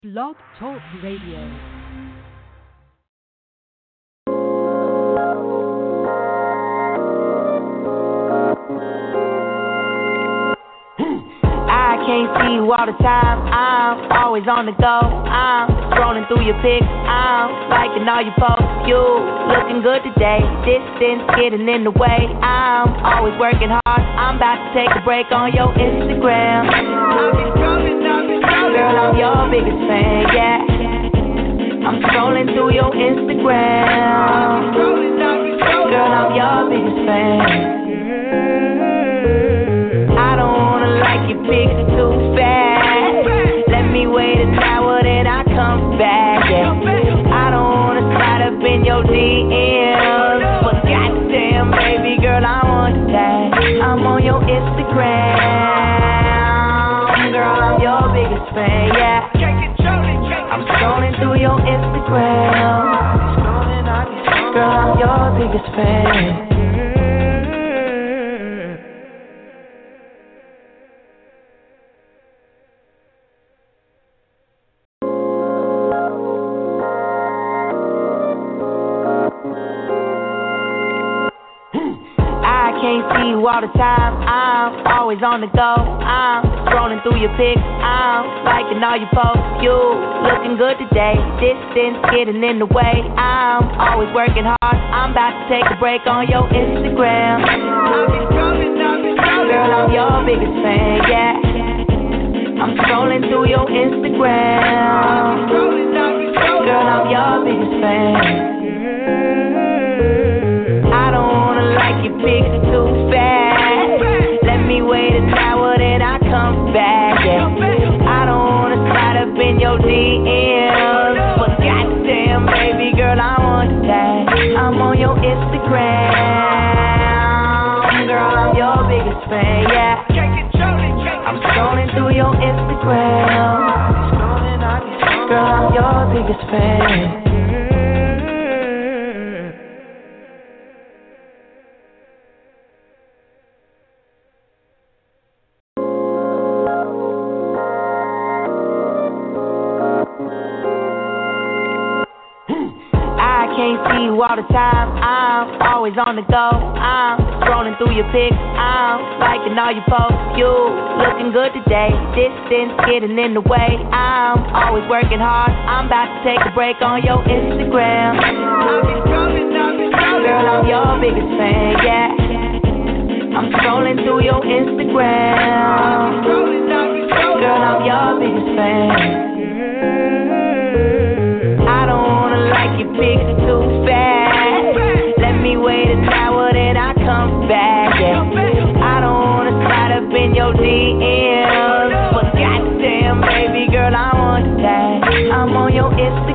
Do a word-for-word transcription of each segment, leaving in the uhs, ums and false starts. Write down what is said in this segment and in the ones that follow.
Blog Talk Radio. I can't see you all the time. I'm always on the go. I'm scrolling through your pics. I'm liking all your posts. You looking good today. Distance getting in the way. I'm always working hard. I'm about to take a break on your Instagram. Girl, I'm your biggest fan, yeah. I'm scrolling through your Instagram. Girl, I'm your biggest fan. I don't wanna like your pics too fast. Let me wait an hour, then I come back, yeah. I don't wanna slide up in your D Ms, but goddamn, baby girl, I want that. I'm on your Instagram. Girl, I'm your biggest fan, yeah. I'm scrolling through your Instagram. Girl, I'm your biggest fan. I can't see you all the time. I'm always on the go. I'm scrolling through your pics. I'm liking all your posts. You looking good today. Distance getting in the way. I'm always working hard. I'm about to take a break on your Instagram. Girl, I'm your biggest fan, yeah. I'm scrolling through your Instagram. Girl, I'm your biggest fan. I don't wanna like your pics too fast. Let me wait an hour, then I come back, yeah. I don't wanna slide up in your D Ms, but goddamn, baby girl, I want that. I'm on your Instagram. Girl, I'm your biggest fan, yeah. I'm scrolling through your Instagram. Girl, I'm your biggest fan. I can't see you all the time. I'm always on the go. I'm scrolling through your pics. I'm liking all your posts. You looking good today. Distance getting in the way. I'm always working hard. I'm about to take a break on your Instagram. Girl, I'm your biggest fan, yeah. I'm scrolling through your Instagram. Girl, I'm your biggest fan. I don't wanna like your pics too fast. Let me wait an hour, then I come back, yeah. I don't wanna slide up in your D Ms, but goddamn, baby girl, I want that. I'm on your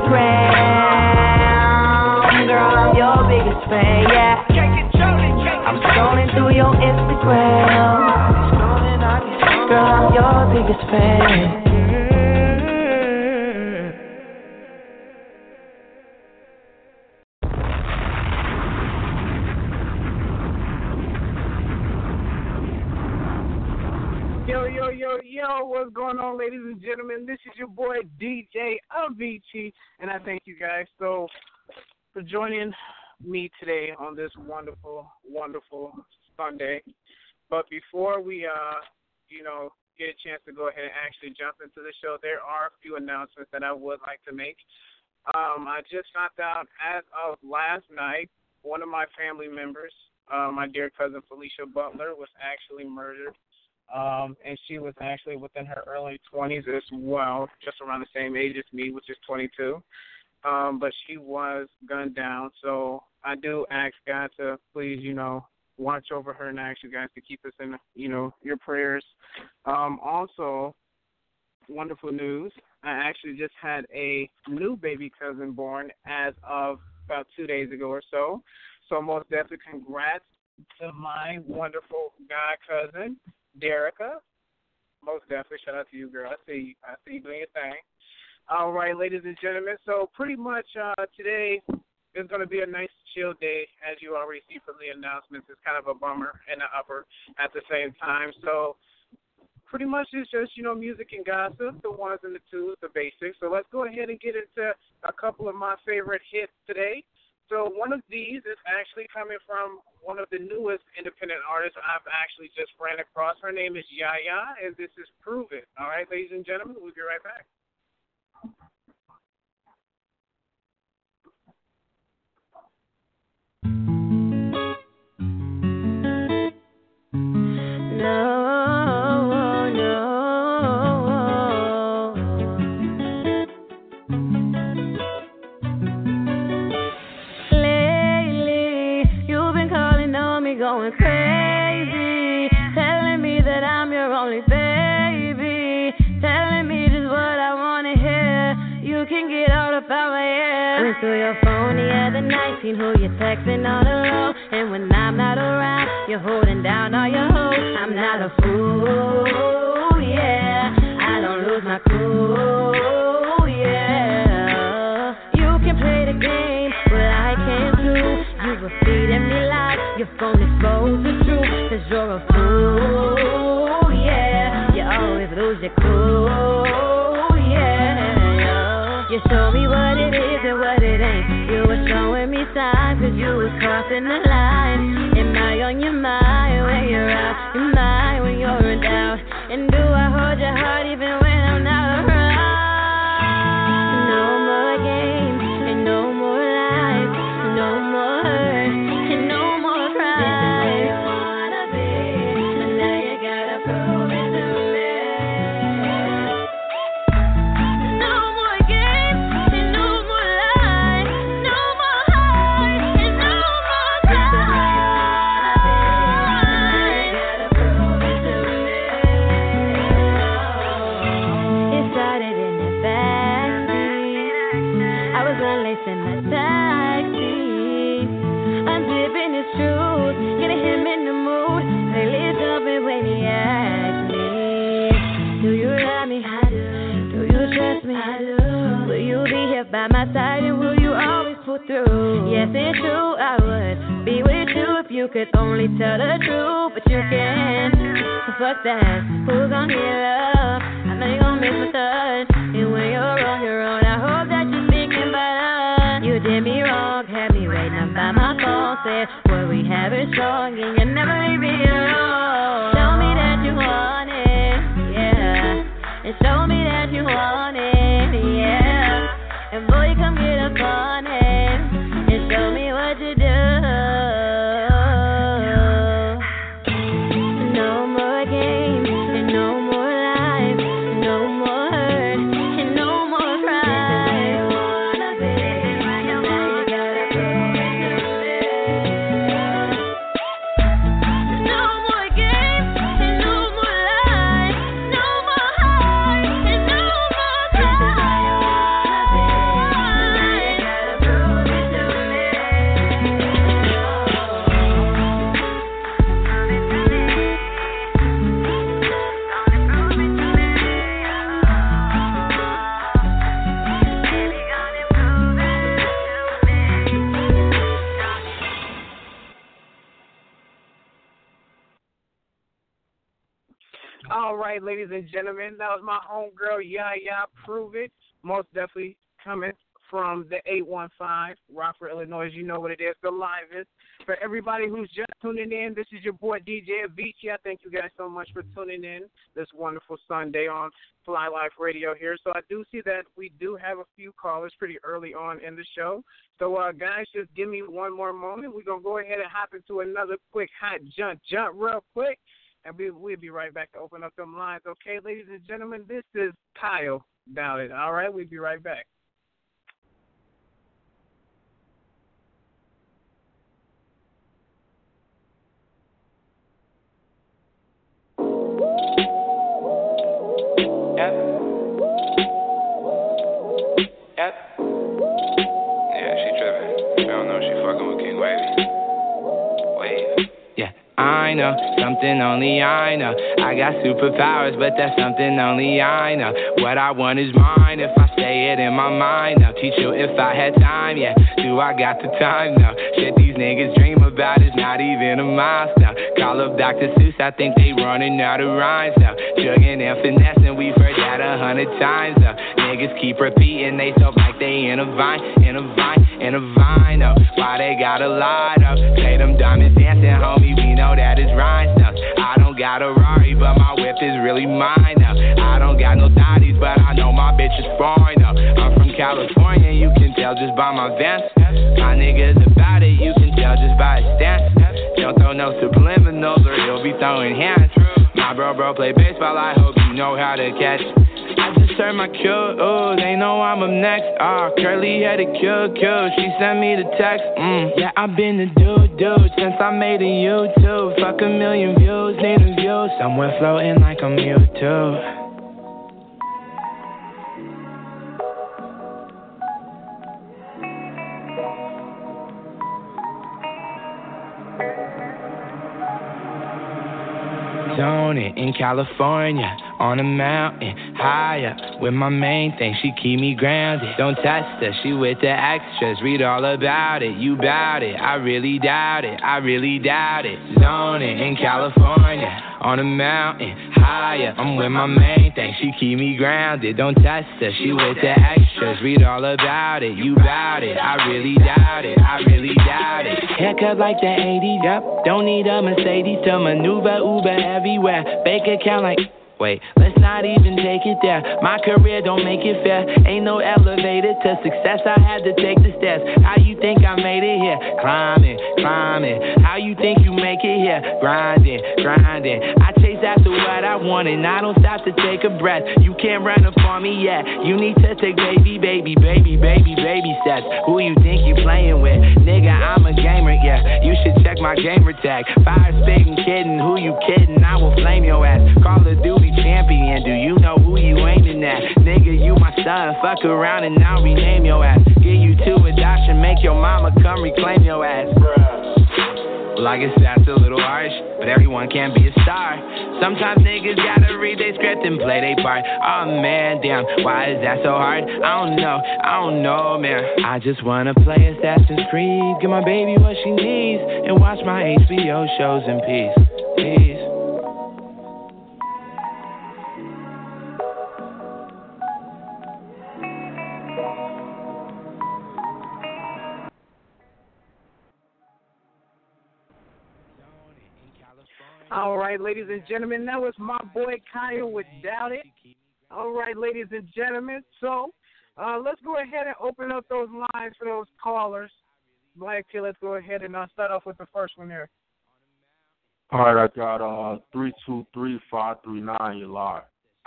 Instagram. Girl, I'm your biggest fan, yeah. I'm scrolling through your Instagram. Girl, I'm your biggest fan. Yo, yo, yo, yo, what's going on, ladies and gentlemen? This is your boy, D J Avicii, and I thank you guys so for joining me today on this wonderful, wonderful Sunday. But before we, uh, you know, get a chance to go ahead and actually jump into the show, there are a few announcements that I would like to make. Um, I just found out as of last night, one of my family members, uh, my dear cousin Felicia Butler, was actually murdered. Um, and she was actually within her early twenties as well, just around the same age as me, which is twenty-two. Um, but she was gunned down. So I do ask God to please, you know, watch over her, and I ask you guys to keep us in, you know, your prayers. Um, also, wonderful news. I actually just had a new baby cousin born as of about two days ago or so. So most definitely congrats to my wonderful god cousin, Derica. Most definitely, shout out to you, girl. I see you. I see you doing your thing. All right, ladies and gentlemen. So pretty much uh, today is going to be a nice chill day, as you already see from the announcements. It's kind of a bummer and an upper at the same time. So pretty much it's just, you know, music and gossip, the ones and the twos, the basics. So let's go ahead and get into a couple of my favorite hits today. So one of these is actually coming from one of the newest independent artists I've actually just ran across. Her name is Yaya, and this is Prove It. All right, ladies and gentlemen, we'll be right back. Going crazy, telling me that I'm your only baby, telling me just what I wanna hear. You can get all up out my ear. Went through your phone the other night, seen who you're texting on the road, and when I'm not around, you're holding down all your hoes. I'm not a fool, yeah, I don't lose my cool, yeah. You can play the game, but I can't too. You were feeding me lies, your phone exposed the truth, cause you're a fool, yeah. You always lose your cool, yeah. You show me what it is and what it ain't. You were showing me signs, cause you was crossing the line. Am I on your mind when you're out? Your mind when you're in doubt? And do I hold your heart even when I'm not around? No more games and no more lies, no more hurt and no more cry. This is where you wanna be, but now you gotta prove it to me. No more games and no more lies, no more hurt and no more cry. This is where you wanna be, but now you gotta prove it to me. It started in the backseat. I was unlacing the taxi, unzipping his shoes, getting him in the mood. Lately jumping when he asked me, do you love me? I do. Do you trust me? I do. Will you be here by my side and will you always pull through? Yes, it's true, I would be with you if you could only tell the truth, but you can't. So fuck that. Who's gonna get love? I know you're gonna miss my touch. And when you're on your own, I hope that you're thinking about us. You did me wrong, had me waiting up by my phone, said, what we have is strong, and you never leave me alone. Show me that you want it, yeah. And show me that you want it, yeah. And boy, come get up on it, and show me what you do. No more games, and no more lies, no more hurt, and no more cry. This is where you wanna be, now you gotta prove it to me. No more games, and no more lies, no more hurt, and no more cry. This is where you wanna be, now you gotta prove it to me. All right, ladies and gentlemen, that was my homegirl, Yaya, Prove It. Most definitely coming from the eight one five, Rockford, Illinois. You know what it is, the livest. For everybody who's just tuning in, this is your boy, D J Avicii. I thank you guys so much for tuning in this wonderful Sunday on Fly Life Radio here. So I do see that we do have a few callers pretty early on in the show. So, uh, guys, just give me one more moment. We're going to go ahead and hop into another quick hot jump, jump real quick. And we, we'll be right back to open up them lines. Okay, ladies and gentlemen, this is Kyle Ballard. All right, we'll be right back. Yep. Yep. Yeah, she tripping. She don't know she fucking with King Wavy. Wave. Yeah, I know. something only I know. I got superpowers, but that's something only I know. What I want is mine if I say it in my mind. I'll teach you if I had time, yeah. Do I got the time? No. Shit these niggas dream about is not even a milestone. Call up Doctor Seuss, I think they running out of rhymes now. Jugging and finessing, we've heard that a hundred times now. Niggas keep repeating they self like they in a vine, in a vine, in a vine. Oh, why they gotta lie though? Say them diamonds dancing, homie, we know that it's rhinestones. I don't got a Rari, but my whip is really mine now. I don't got no thotties, but I know my bitch is foreign now. I'm from California, you can tell just by my Vans. My niggas about it, you can tell just by his stance. Don't throw no subliminals or he'll be throwing hands. My bro bro play baseball, I hope you know how to catch. I just heard my cue, ooh, they know I'm up next. Ah, uh, curly headed cute, cute. She sent me the text. Mm, yeah, I've been the dude, dude, since I made a YouTube. Fuck a million views, need a view. Somewhere floating like I'm you too. Zone it in California, on a mountain, higher. With my main thing, she keep me grounded. Don't test her, she with the extras. Read all about it, you bout it. I really doubt it, I really doubt it. Zone it in California, on a mountain, higher. I'm with my main thing, she keep me grounded. Don't test her, she with the extras. Read all about it, you bout it. I really doubt it, I really doubt it. Haircut like the eighties, yep. Don't need a Mercedes to maneuver Uber everywhere. Bank account like... Wait, let's not even take it there. My career don't make it fair. Ain't no elevator to success, I had to take the steps. How you think I made it here? Climbing, climbing. How you think you make it here? Grinding, grinding. I chase after what I want and I don't stop to take a breath. You can't run up on me yet. You need to take baby, baby, baby, baby, baby steps. Who you think you playing with? Nigga, I'm a gamer, yeah. You should check my gamer tag. Fire spitting, kidding. Who you kidding? I will flame your ass. Call of Duty champion, do you know who you aiming at? Nigga, you my son, fuck around and I'll rename your ass. Get you to adoption, make your mama come reclaim your ass. Well, I guess that's a little harsh, but everyone can't be a star. Sometimes niggas gotta read their script and play their part. Oh man, damn, why is that so hard? I don't know, I don't know, man. I just wanna play Assassin's Creed, give my baby what she needs, and watch my H B O shows in peace, peace. All right, ladies and gentlemen, that was my boy Kyle with Doubt It. All right, ladies and gentlemen, so uh, let's go ahead and open up those lines for those callers. Black T, let's go ahead and uh, start off with the first one there. All right, I got uh, three two three five three nine, you're live.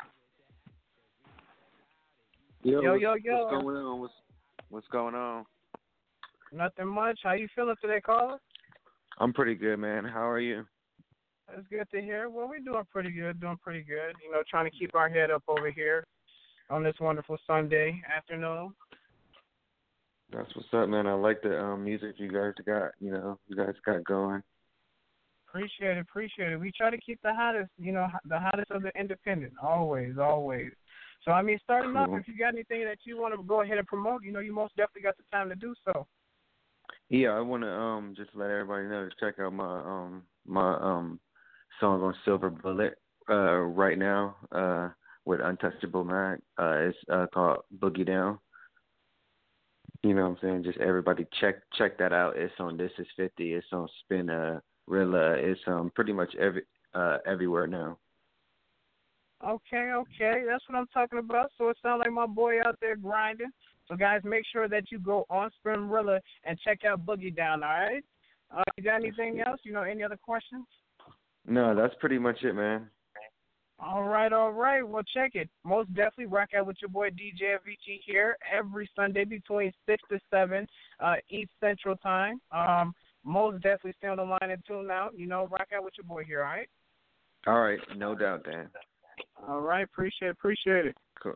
Yo, yo, yo. yo. What's going on? What's, what's going on? Nothing much. How you feeling today, caller? I'm pretty good, man. How are you? That's good to hear. Well, we're doing pretty good, doing pretty good. You know, trying to keep our head up over here on this wonderful Sunday afternoon. That's what's up, man. I like the um, music you guys got, you know, you guys got going. Appreciate it, appreciate it. We try to keep the hottest, you know, the hottest of the independent, always, always. So, I mean, starting cool. off, if you got anything that you want to go ahead and promote, you know, you most definitely got the time to do so. Yeah, I want to um just let everybody know to check out my um my um song on Silver Bullet uh right now uh with Untouchable Mac. Uh, it's uh, called Boogie Down. You know what I'm saying? Just everybody check check that out. It's on This Is fifty. It's on Spin uh Rilla. It's um pretty much every uh everywhere now. Okay, okay, that's what I'm talking about. So it sounds like my boy out there grinding. So guys, make sure that you go on Spinrilla and check out Boogie Down. All right. Uh, you got anything else? You know, any other questions? No, that's pretty much it, man. All right, all right. Well, check it. Most definitely rock out with your boy D J Avicii here every Sunday between six to seven uh, East Central Time. Um, most definitely stay on the line and tune out. You know, rock out with your boy here, all right? All right, no doubt, Dan. All right, appreciate it, appreciate it. Cool.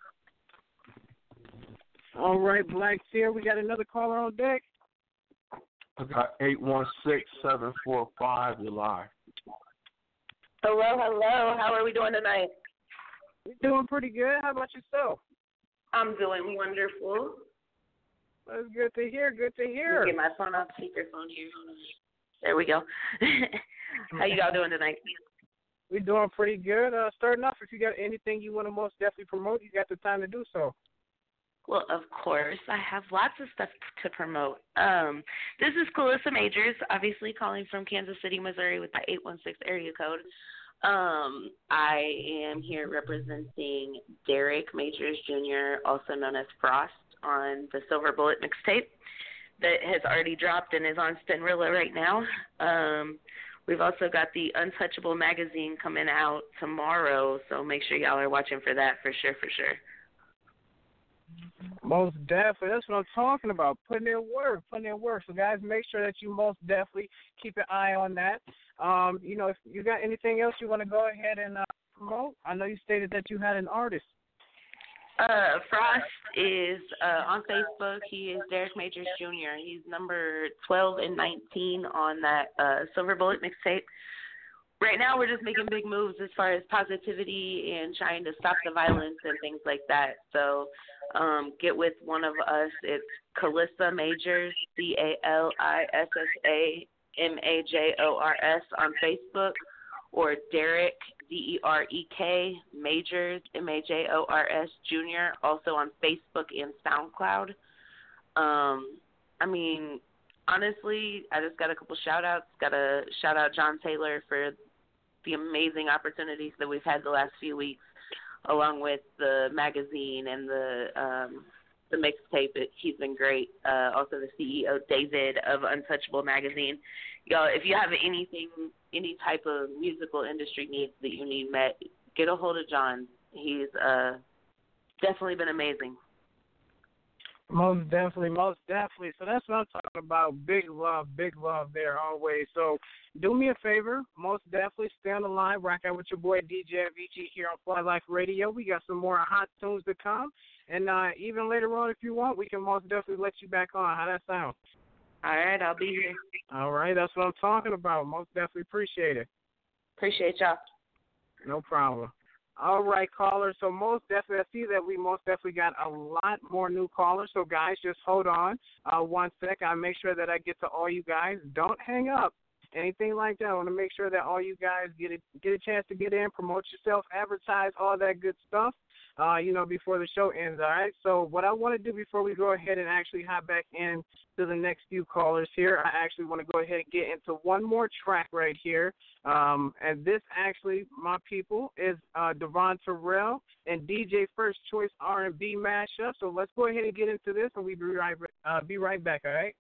All right, Black Seer, we got another caller on deck. I got eight one six seven four five, you're live. Hello, hello. How are we doing tonight? We're doing pretty good. How about yourself? I'm doing wonderful. That's good to hear. Good to hear. Let me get my phone on speakerphone here. Hold on. There we go. How you all doing tonight? We're doing pretty good. Uh, starting off, if you got anything you want to most definitely promote, you got the time to do so. Well, of course. I have lots of stuff to promote. Um, this is Calissa Majors, obviously calling from Kansas City, Missouri with the eight one six area code. Um, I am here representing Derek Majors Junior, also known as Frost, on the Silver Bullet mixtape that has already dropped and is on Spinrilla right now. Um, we've also got the Untouchable magazine coming out tomorrow, so make sure y'all are watching for that for sure, for sure. Most definitely. That's what I'm talking about, putting in work, putting in work. So, guys, make sure that you most definitely keep an eye on that. Um, you know, if you got anything else you want to go ahead and uh, promote, I know you stated that you had an artist. Uh, Frost is uh, on Facebook. He is Derek Majors Junior He's number twelve and nineteen on that uh, Silver Bullet mixtape. Right now, we're just making big moves as far as positivity and trying to stop the violence and things like that. So um, get with one of us. It's Calissa Majors, C A L I S S A M A J O R S on Facebook, or Derek, D E R E K, Majors, M A J O R S, Junior, also on Facebook and SoundCloud. Um, I mean, honestly, I just got a couple shout-outs. Got to shout out John Taylor for the amazing opportunities that we've had the last few weeks, along with the magazine and the um, the mixtape. He's been great. Uh, also the C E O, David, of Untouchable magazine. Y'all, if you have anything, any type of musical industry needs that you need met, get a hold of John. He's uh, definitely been amazing. Most definitely, most definitely. So that's what I'm talking about. Big love, big love there always. So do me a favor, most definitely stay on the line, rock out with your boy D J Avicii here on Fly Life Radio. We got some more hot tunes to come. And uh, even later on, if you want, we can most definitely let you back on. How that sound? All right, I'll be here. All right, that's what I'm talking about. Most definitely appreciate it. Appreciate y'all. No problem. All right, callers. So most definitely, I see that we most definitely got a lot more new callers. So, guys, just hold on uh, one sec. I'll make sure that I get to all you guys. Don't hang up. Anything like that. I want to make sure that all you guys get a, get a chance to get in, promote yourself, advertise, all that good stuff, uh, you know, before the show ends, all right? So what I want to do before we go ahead and actually hop back in to the next few callers here, I actually want to go ahead and get into one more track right here. Um, and this actually, my people, is uh, Devon Terrell and D J First Choice R and B mashup. So let's go ahead and get into this, and we'll be right, uh, be right back, all right?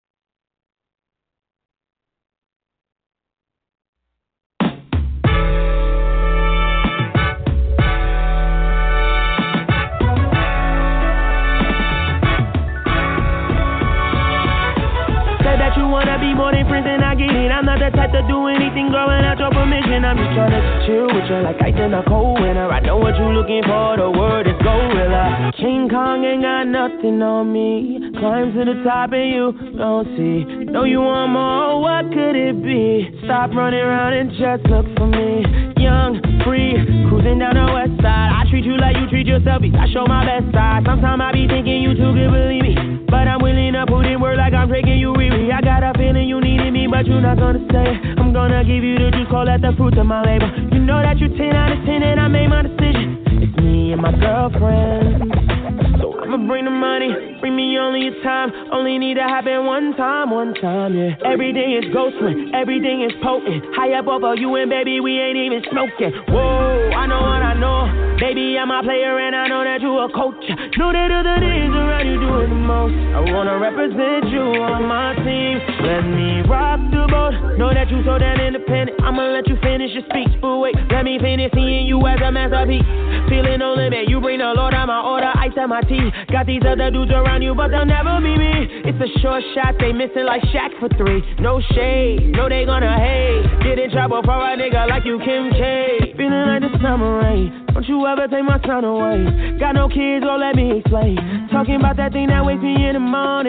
That you wanna be more than friends and I get it. I'm not the type to do anything, girl, without your permission. I'm just tryna chill with you like ice in a cold winter. I know what you looking for, the word is gorilla. King Kong ain't got nothing on me. Climb to the top and you don't see. Know you want more, what could it be? Stop running around and just look for me. Young, free, cruising down the west side. I treat you like you treat yourself, I show my best side. Sometimes I be thinking you too good, believe me, but I'm willing to put in work like I'm taking you Riri. I got a feeling you needed me, but you're not gonna say it. I'm gonna give you the juice, call that the fruit of my labor. You know that you ten out of ten and I made my decision. It's me and my girlfriend, so I'ma bring the money, bring me only a time. Only need to happen one time, one time, yeah. Everything is ghostly, everything is potent. High up over you and baby, we ain't even smoking. Whoa, I know what I know. Baby, I'm a player and I know that you a coach. Know that other days around you doing the most. I wanna represent you on my team. Let me rock the boat. Know that you so damn independent. I'ma let you finish your speech, but wait, let me finish seeing you as a masterpiece. Feeling no limit, you bring the Lord out my order, ice at my tea. Got these other dudes around you, but they'll never be me. It's a short shot, they missing like Shaq for three. No shade, know they gonna hate. Get in trouble for a nigga like you, Kim K. Feeling like the summer rain. Don't you ever take my son away. Got no kids, oh let me explain. Talking about that thing that wakes me in the morning.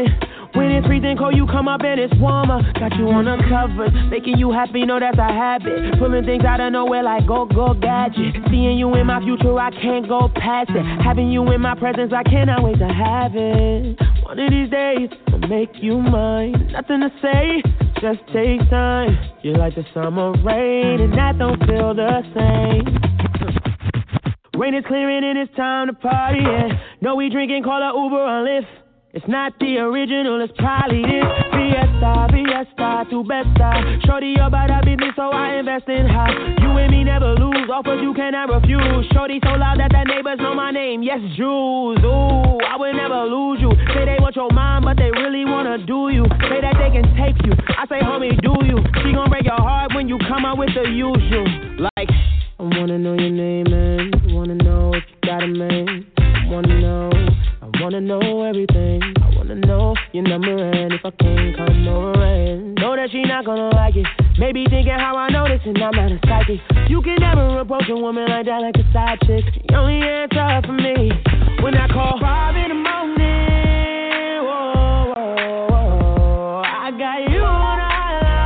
When it's freezing cold, you come up and it's warmer. Got you on the covers, making you happy, know that's a habit. Pulling things out of nowhere like go, go, gadget. Seeing you in my future, I can't go past it. Having you in my presence, I cannot wait to have it. One of these days, I'll make you mine. Nothing to say, just take time. You're like the summer rain, and that don't feel the same. Rain is clearing and it's time to party, yeah. No, we drinking, call a Uber or Lyft. It's not the original, it's probably this. Fiesta, Fiesta, tu besta. Shorty, your body business, so I invest in her. You and me never lose, offers you cannot refuse. Shorty so loud that the neighbors know my name, yes, Jules. Ooh, I would never lose you. Say they want your mind, but they really wanna do you. Say that they can take you, I say, homie, do you. She gon' break your heart when you come out with the usual. Like, I wanna know your name, man. I wanna know if you got a man. I wanna know, I wanna know everything. I wanna know your number and if I can come over and know that she not gonna like it. Maybe thinking how I know this and I'm not a psychic. You can never approach a woman like that like a side chick. The only answer for me when I call five in the morning. Whoa, whoa, whoa. I got you on a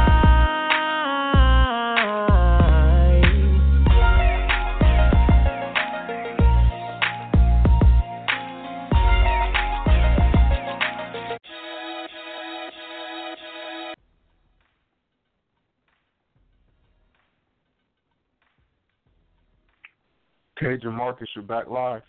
Cajun Marcus, you're back live.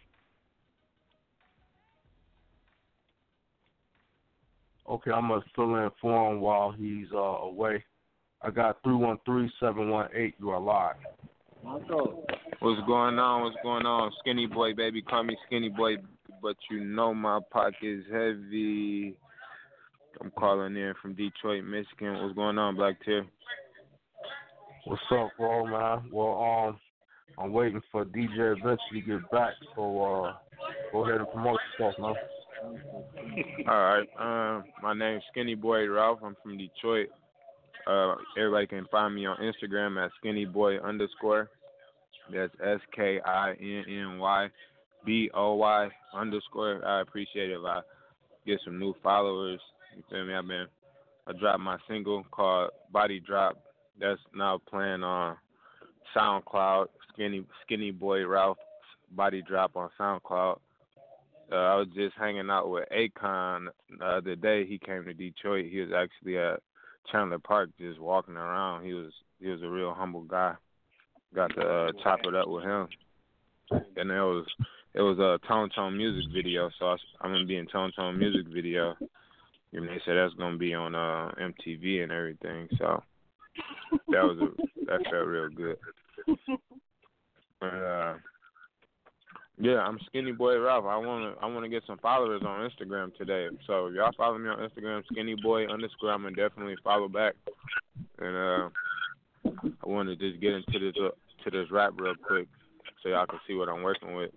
Okay, I'm going to fill in for him while he's uh, away. I got three one three, seven one eight. You are live. What's going on? What's going on? Skinny boy, baby. Call me Skinny boy, but you know my pocket's heavy. I'm calling in from Detroit, Michigan. What's going on, Black Tear? What's up, bro, man? Well, um, I'm waiting for D J eventually to get back, so uh, go ahead and promote yourself, man. All right. Um, my name's Skinny Boy Ralph. I'm from Detroit. Uh, everybody can find me on Instagram at Skinny Boy underscore. That's S K I N N Y B O Y underscore. I appreciate it if I get some new followers. You feel me? I've been, I dropped my single called Body Drop. That's now playing on SoundCloud. Skinny Skinny Boy Ralph Body Drop on SoundCloud. Uh, I was just hanging out with Akon the other day. He came to Detroit. He was actually at Chandler Park just walking around. He was he was a real humble guy. Got to uh, chop it up with him. And it was it was a Tone Tone music video, so I, I'm gonna be in Tone Tone music video. And they said that's gonna be on uh, M T V and everything. So that was a, that felt real good. But uh, yeah, I'm Skinny Boy Ralph. I wanna I wanna get some followers on Instagram today. So if y'all follow me on Instagram, Skinny Boy underscore, I'm gonna definitely follow back. And uh, I wanna just get into this uh, to this rap real quick so y'all can see what I'm working with.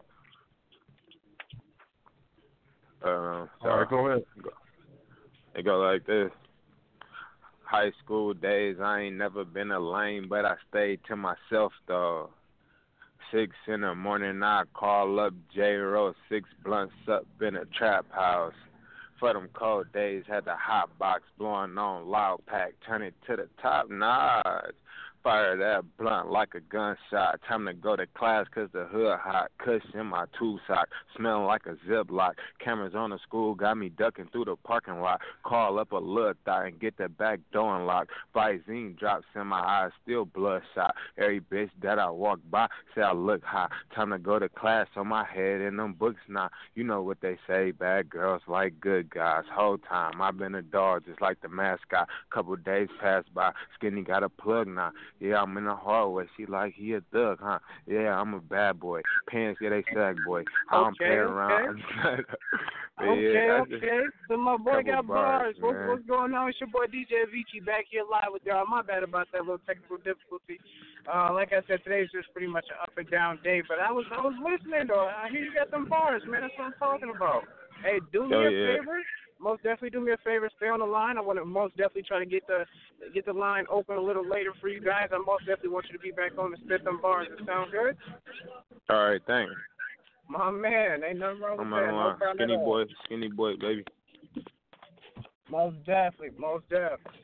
Uh, so All right, go ahead. It go like this. High school days, I ain't never been a lame, but I stayed to myself though. Six in the morning, I call up J-Ro, six blunts up in a trap house. For them cold days, had the hot box blowing on loud pack, turn it to the top notch. Fire that blunt like a gunshot. Time to go to class cause the hood hot. Cush in my two sock. Smelling like a Ziploc. Cameras on the school got me ducking through the parking lot. Call up a little thot and get the back door unlocked. Visine drops in my eyes. Still bloodshot. Every bitch that I walk by say I look hot. Time to go to class on my head in them books now. You know what they say. Bad girls like good guys. Whole time I've been a dog just like the mascot. Couple days passed by. Skinny got a plug now. Yeah, I'm in the hallway. She like, he a thug, huh? Yeah, I'm a bad boy. Pants, yeah, they sag boy. I don't okay, play around. Okay, okay. yeah, okay. So my boy got bars. bars What's, what's going on? It's your boy D J Avicii back here live with y'all. My bad about that little technical difficulty. Uh, like I said, today's just pretty much an up and down day. But I was I was listening though. I hear you got them bars, man. That's what I'm talking about. Hey, do me oh, a yeah. favor. Most definitely do me a favor. Stay on the line. I want to most definitely try to get the get the line open a little later for you guys. I most definitely want you to be back on and spit them bars. Does that sound good? All right, thanks. My man, ain't nothing wrong with I'm that. on No problem Skinny at all. boy, skinny boy, baby. Most definitely, most definitely.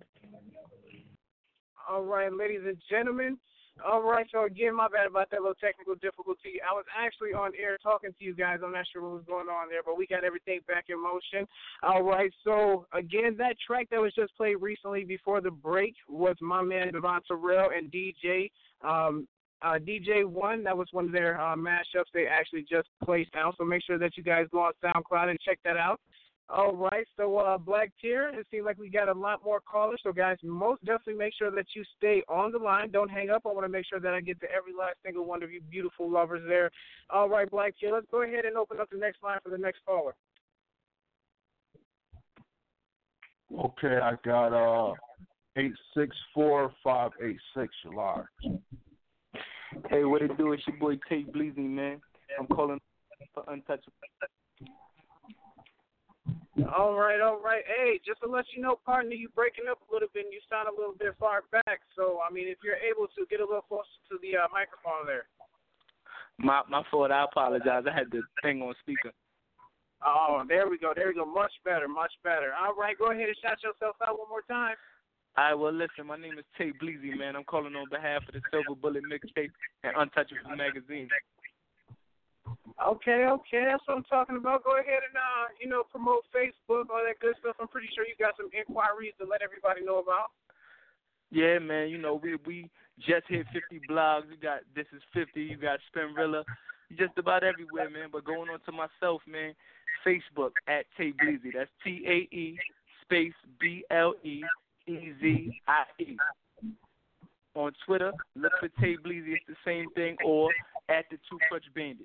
All right, ladies and gentlemen. All right, so again, my bad about that little technical difficulty. I was actually on air talking to you guys. I'm not sure what was going on there, but we got everything back in motion. All right, so again, that track that was just played recently before the break was my man Devon Terrell and D J. Um, uh, D J One, that was one of their uh, mashups they actually just placed out. So make sure that you guys go on SoundCloud and check that out. All right, so uh, Black Tier, it seems like we got a lot more callers. So, guys, most definitely make sure that you stay on the line. Don't hang up. I want to make sure that I get to every last single one of you beautiful lovers there. All right, Black Tier, let's go ahead and open up the next line for the next caller. Okay, I got uh eight six four five eight six. You're live. Hey, what it do? It's your boy Tate Bleezy, man. I'm calling for Untouchable. All right, all right. Hey, just to let you know, partner, you breaking up a little bit and you sound a little bit far back. So, I mean, if you're able to get a little closer to the uh, microphone there. My my fault. I apologize. I had the thing on speaker. Oh, there we go. There we go. Much better, much better. All right, go ahead and shout yourself out one more time. All right, well, listen, my name is Tate Bleezy, man. I'm calling on behalf of the Silver Bullet Mixtape and Untouchable Magazine. Okay, okay, that's what I'm talking about. Go ahead and, uh, you know, promote Facebook, all that good stuff. I'm pretty sure you got some inquiries to let everybody know about. Yeah, man, you know, we we just hit fifty blogs. You got This Is fifty. You got Spinrilla. Just about everywhere, man. But going on to myself, man, Facebook at Tate Bleezy. That's T A E space B L E E Z I E. On Twitter, look for Tate Bleezy. It's the same thing. Or at the Two-Crutch Bandit.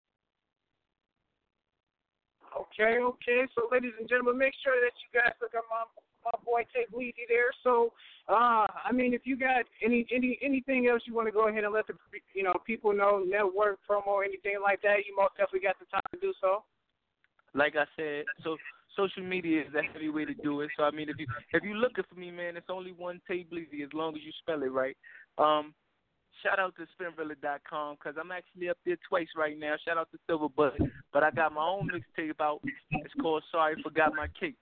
Okay, okay. So, ladies and gentlemen, make sure that you guys look at my my boy Tate Bleezy there. So, uh, I mean, if you got any any anything else you want to go ahead and let the you know people know, network promo, anything like that, you most definitely got the time to do so. Like I said, so social media is the heavy way to do it. So I mean, if you if you looking for me, man, it's only one Tate Bleezy as long as you spell it right. Um. Shout out to Spinrilla dot com because I'm actually up there twice right now. Shout out to Silver Bullet. But I got my own mixtape out. It's called Sorry Forgot My Cake.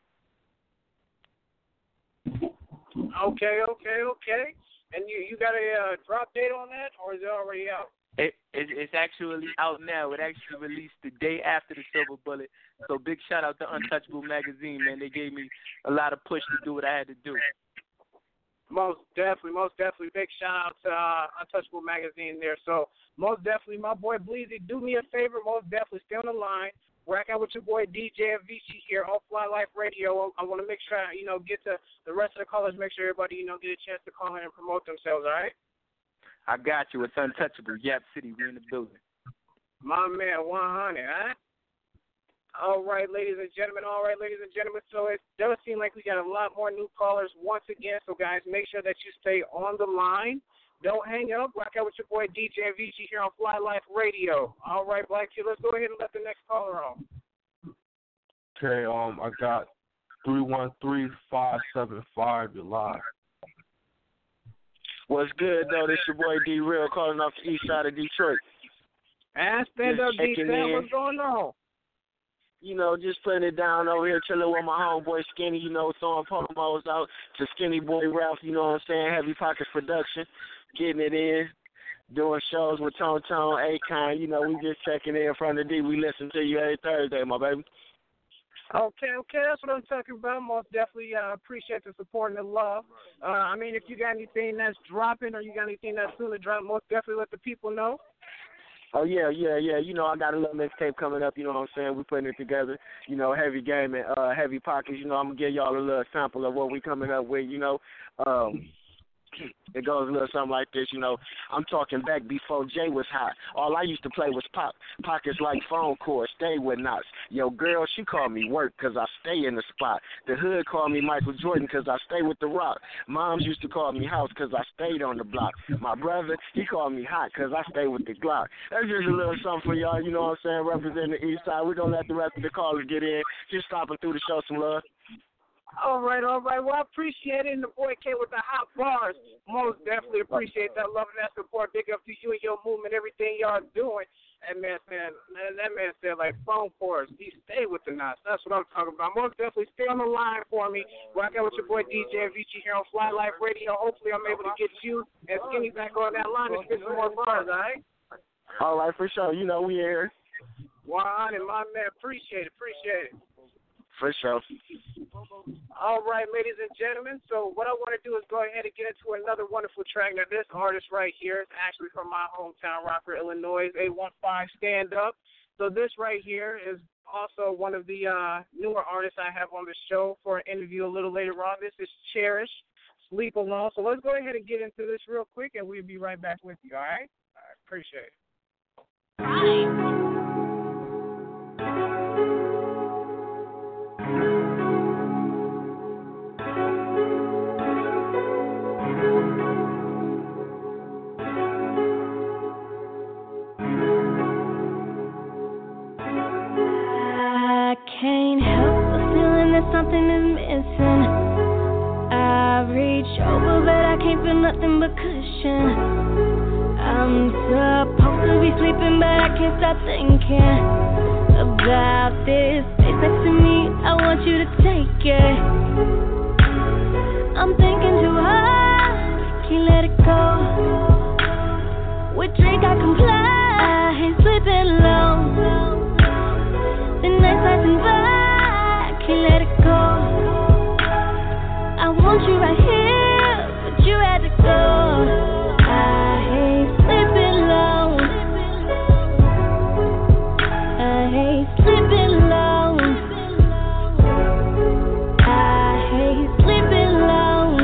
Okay, okay, okay. And you you got a uh, drop date on that, or is it already out? It, it It's actually out now. It actually released the day after the Silver Bullet. So big shout out to Untouchable Magazine, man. They gave me a lot of push to do what I had to do. Most definitely, most definitely. Big shout out to uh, Untouchable Magazine there. So most definitely, my boy Bleezy, do me a favor. Most definitely, stay on the line. Rock out with your boy D J Avicii here on Fly Life Radio. I want to make sure I, you know, get to the rest of the callers. Make sure everybody, you know, get a chance to call in and promote themselves. All right. I got you. It's Untouchable. Yap City. We in the building. My man, one hundred. Huh? All right, ladies and gentlemen. All right, ladies and gentlemen. So it does seem like we got a lot more new callers once again. So, guys, make sure that you stay on the line. Don't hang up. Rock out with your boy D J Avicii here on Fly Life Radio. All right, Black Kid, let's go ahead and let the next caller on. Okay, um, I got three one three five seven five. You're live. What's good, though? This your boy D Real calling off the east side of Detroit. And stand up, D J. What's going on? You know, just putting it down over here, chilling with my homeboy Skinny, you know, throwing promos out to Skinny Boy Ralph, you know what I'm saying, Heavy Pockets Production, getting it in, doing shows with Tone Tone, Akon, you know, we just checking in front of D. We listen to you every Thursday, my baby. Okay, okay, that's what I'm talking about. Most definitely uh, appreciate the support and the love. Uh, I mean, if you got anything that's dropping or you got anything that's soon to drop, most definitely let the people know. Oh, yeah, yeah, yeah. You know, I got a little mixtape coming up, you know what I'm saying? We're putting it together, you know, Heavy Game and uh, Heavy Pockets. You know, I'm going to give y'all a little sample of what we coming up with, you know. Um, it goes a little something like this, you know. I'm talking back before Jay was hot. All I used to play was pop. Pockets like phone cords, stay with knots. Yo, girl, she called me work because I stay in the spot. The hood called me Michael Jordan because I stay with the rock. Moms used to call me house because I stayed on the block. My brother, he called me hot because I stay with the Glock. That's just a little something for y'all, you know what I'm saying, representing the east side. We're going to let the rest of the callers get in. Just stopping through to show some love. All right, all right. Well, I appreciate it. And the boy came with the hot bars. Most definitely appreciate that love and that support. Big up to you and your movement, everything y'all doing. That man said, that man said like phone calls. He stayed with the knots. That's what I'm talking about. Most definitely stay on the line for me. Rock out with your boy D J Avicii here on Fly Life Radio. Hopefully, I'm able to get you and Skinny back on that line and spit some more bars. All right. All right, for sure. You know we here. Juan and my man, appreciate it, appreciate it. For sure. All right, ladies and gentlemen. So what I want to do is go ahead and get into another wonderful track. Now, this artist right here is actually from my hometown, Rockford, Illinois, eight one five Stand Up. So this right here is also one of the uh, newer artists I have on the show for an interview a little later on. This is Cherish, Sleep Alone. So let's go ahead and get into this real quick, and we'll be right back with you, all right? All right, appreciate it. I can't help the feeling that something is missing. I reach over, but I can't feel nothing but cushion. I'm supposed to be sleeping, but I can't stop thinking about this space next to me. I want you to take it. I'm thinking too hard, can't let it go. With drink I comply, I ain't sleeping alone. The night's passing by, I can't let it go. I want you right here, but you had to go. I hate sleeping alone. I hate sleeping alone. I hate sleeping alone.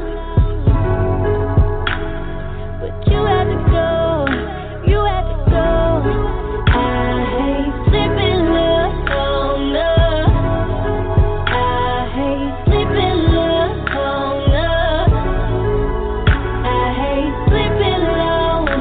But you had to go, you had to go. I hate sleeping alone. I hate sleeping alone. I hate sleeping alone.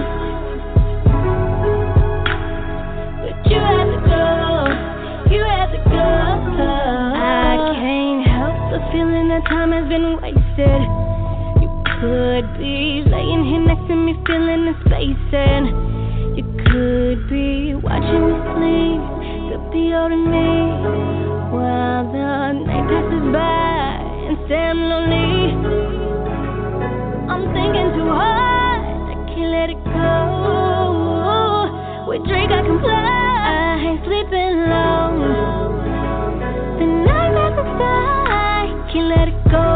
But you had to go, you had to go. I can't help but feeling that time has been wasted. You could be laying here next to me feeling the spacing. You could be watching me sleep, could be holding me while the night passes by and say I'm lonely. I'm thinking too hard, I can't let it go. With drink I comply, I ain't sleeping alone. The night passes by, can't let it go.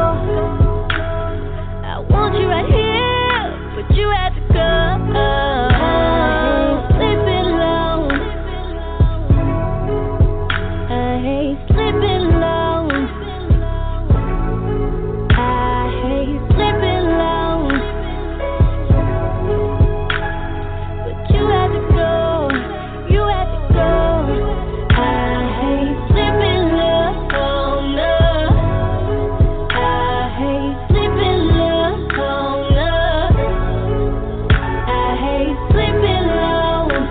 I want you right here, but you had to go. I hate sleeping alone. I hate sleeping alone. I hate sleeping alone. But you had to go, you had to go. I hate sleeping alone. I hate sleeping alone. I hate sleeping alone.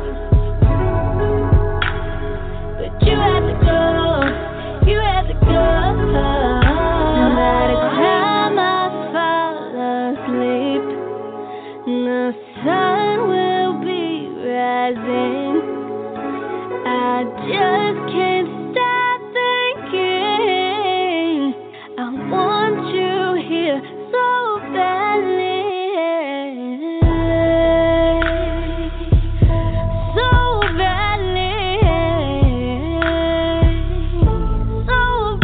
But you had to go, you had to go. No matter time I fall asleep, the sun will be rising. I just can't stop thinking. I want you here so badly, so badly, so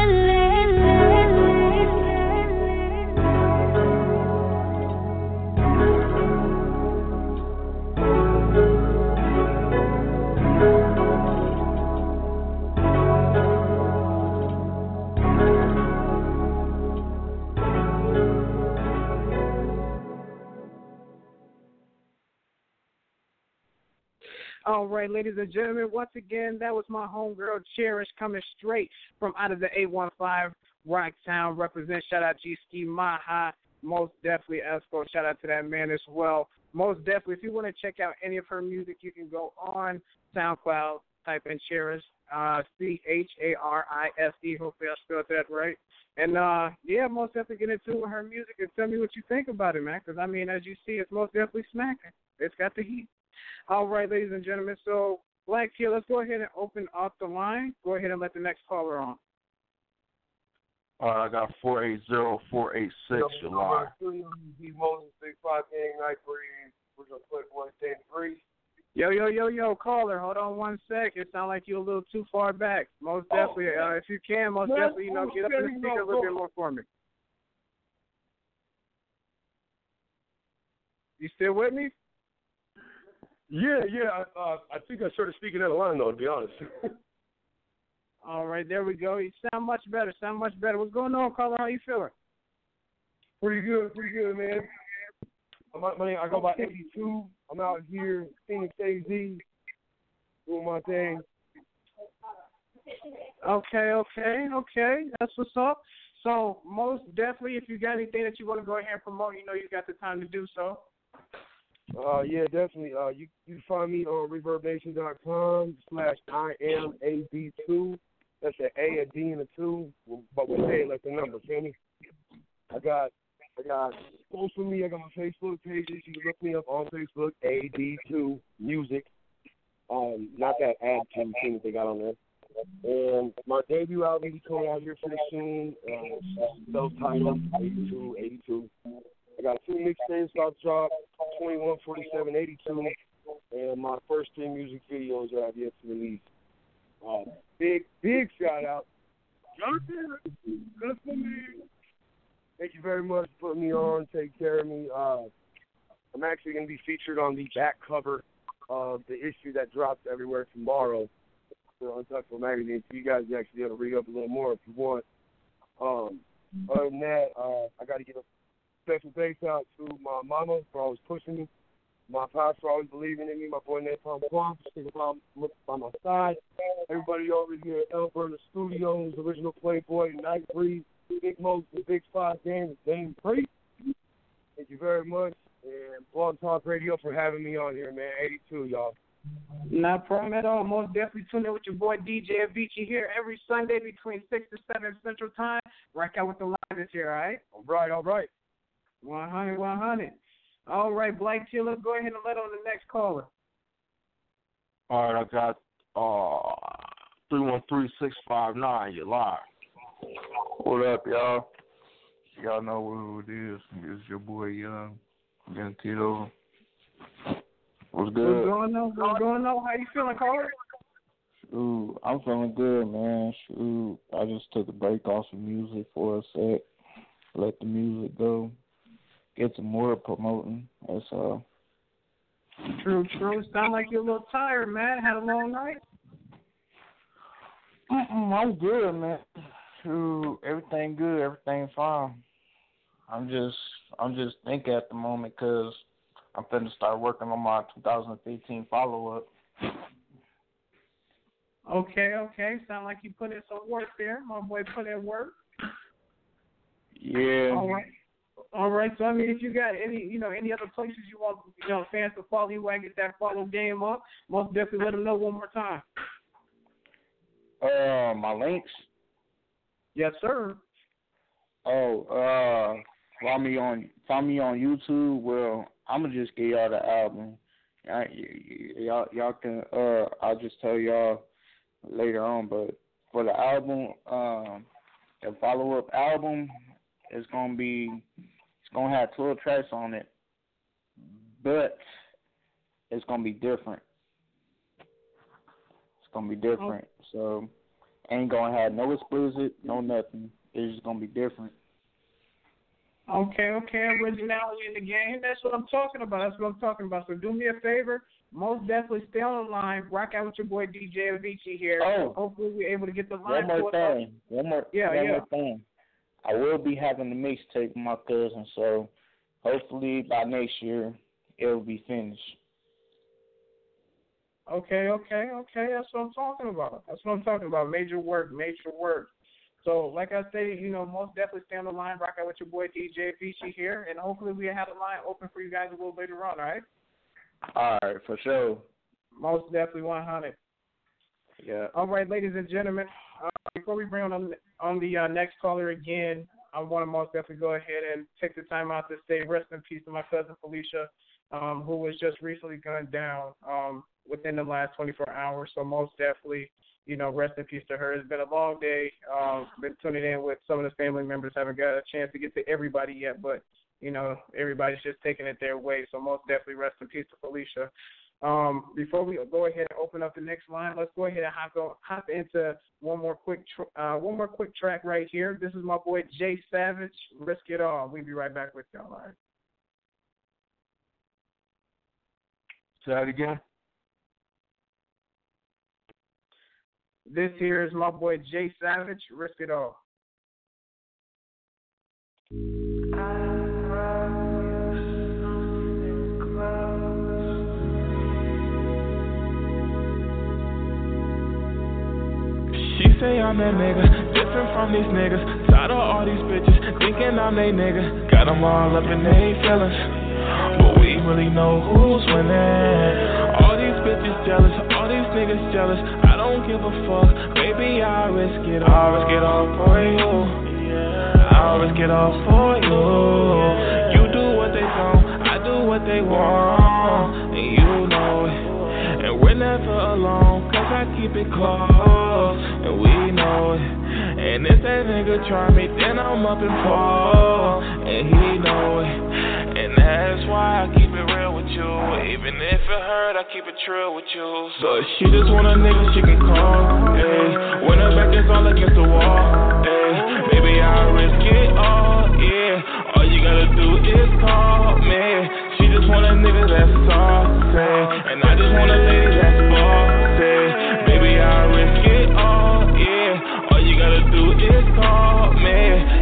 All right, ladies and gentlemen, once again, that was my homegirl Cherish coming straight from out of the eight one five Rocktown. Represent, shout out G-Ski Maha. Most definitely, Esco, shout out to that man as well. Most definitely, if you want to check out any of her music, you can go on SoundCloud, type in Cherish, uh, C H A R I S E. Hopefully I spelled that right. And, uh, yeah, most definitely get into her music and tell me what you think about it, man. Because, I mean, as you see, it's most definitely smacking. It's got the heat. All right, ladies and gentlemen. So, Black Teal, let's go ahead and open up the line. Go ahead and let the next caller on. All right, I got four eight zero, four eight six, your line. He Moses, Big Five Gang, Night Breeze, we're going to play one ten three. Yo, yo, yo, yo, caller, hold on one sec. It sounds like you're a little too far back. Most definitely, uh, if you can, most Man, definitely, you know, get up in the speaker a little bit more for me. You still with me? Yeah, yeah, I, uh, I think I started speaking out of line, though, to be honest. All right, there we go. You sound much better, sound much better. What's going on, caller? How you feeling? Pretty good, pretty good, man. My, my name, I go by eighty-two. I'm out here, Phoenix, A Z, doing my thing. Okay, okay, okay. That's what's up. So, most definitely, if you got anything that you want to go ahead and promote, you know you got the time to do so. Uh, yeah, definitely. Uh, you you can find me on reverb nation dot com slash I am A D two. That's an A, a D, and a two, but we say it like the number, feel me? I got, I got, post for me. I got my Facebook pages. You can look me up on Facebook, A D two Music. Um, not that ad thing that they got on there. And my debut album is coming out here pretty soon. Uh, self-titled, eighty-two, eighty-two. I got two mixtapes I've dropped, twenty-one, forty-seven, eighty-two, and my first three music videos that I've yet to release. Uh, big, big shout out. Jonathan, good for me. Thank you very much for putting me on. Take care of me. Uh, I'm actually going to be featured on the back cover of the issue that drops everywhere tomorrow for Untouchable Magazine. So you guys can actually be able to read up a little more if you want. Um, other than that, uh, I got to give a special thanks out to my mama for always pushing me, my pops for always believing in me, my boy Napalm Quan for sticking by, by my side, everybody over here at Alberta Studios, Original Playboy, Night Breeze, Big Moses, Big Five Gang, Dame Priest. Thank you very much, and Blog Talk Radio for having me on here, man. eighty-two, y'all. Not a problem at all. Most definitely tune in with your boy D J Avicii here every Sunday between six to seven Central Time. Right out with the line this year, all right? All right, all right. one hundred, one hundred. All right, Black Teal, let's go ahead and let on the next caller. All right, I got uh three one three six five nine. You're live. What up, y'all? Y'all know who it is. It's your boy Young. Getting it over. What's good? What's going on? What's going on? How you feeling, caller? Shoot, I'm feeling good, man. Shoot, I just took a break off of music for a sec. Let the music go. Get some more promoting. That's all. True, true. Sound like you're a little tired, man. Had a long night? Mm-mm, I'm good, man. Shoot, everything good. Everything fine. I'm just, I'm just thinking at the moment because I'm finna start working on my two thousand fifteen follow-up. Okay, okay. Sound like you put in some work there. My boy put in work. Yeah. All right. All right. So, I mean, if you got any, you know, any other places you want, you know, fans to follow you, want to get that follow game up, most definitely let them know one more time. Uh, my links? Yes, sir. Oh, uh, follow me on, follow me on YouTube. Well, I'm going to just give y'all the album. I, y- y- y'all, y'all can, uh, I'll just tell y'all later on, but for the album, um, the follow-up album is going to be, it's going to have twelve tracks on it, but it's going to be different. It's going to be different. Oh. So, ain't going to have no explicit, no nothing. It's just going to be different. Okay, okay, originality in the game. That's what I'm talking about. That's what I'm talking about. So do me a favor. Most definitely stay on the line. Rock out with your boy D J Avicii here. Oh. Hopefully we're able to get the line. One more thing. Up. One more, yeah, one yeah. more thing. I will be having the mixtape with my cousin, so hopefully by next year it will be finished. Okay, okay, okay. That's what I'm talking about. That's what I'm talking about. Major work, major work. So, like I say, you know, most definitely stay on the line, rock out with your boy D J Avicii here, and hopefully we have the line open for you guys a little later on, all right? All right, for sure. Most definitely one hundred. Yeah. All right, ladies and gentlemen, uh, before we bring on on the uh, next caller again, I want to most definitely go ahead and take the time out to say rest in peace to my cousin Felicia, um, who was just recently gunned down um, within the last twenty-four hours. So most definitely, you know, rest in peace to her. It's been a long day. Um, been tuning in with some of the family members. Haven't got a chance to get to everybody yet, but, you know, everybody's just taking it their way. So most definitely rest in peace to Felicia. Um, before we go ahead and open up the next line, let's go ahead and hop, on, hop into one more quick tr- uh, one more quick track right here. This is my boy Jay Savage, Risk It All. We'll be right back with y'all. All right. Say that again. This here is my boy Jay Savage, Risk It All. She say I'm that nigga, different from these niggas. Tired of all these bitches, thinking I'm they nigga. Got them all up in they feelings, but we really know who's winning. All these bitches jealous, all these niggas jealous. I don't give a fuck, baby, I'll risk it all. I'll risk it all for you. I'll risk it all for you. You do what they don't, I do what they want, and you know it. And we're never alone, cause I keep it close, and we know it. And if that nigga try me, then I'm up and fall, and he know it. And that's why I keep it real with you. Even if it hurt, I keep it true with you. So if she just want a nigga she can call, ayy. When her back is all against the wall, ayy. Baby, I'll risk it all, yeah. All you gotta do is call me. She just want a nigga that's saucy, and I just want a lady that's bossy. Baby, I'll risk it all, yeah. All you gotta do is call me.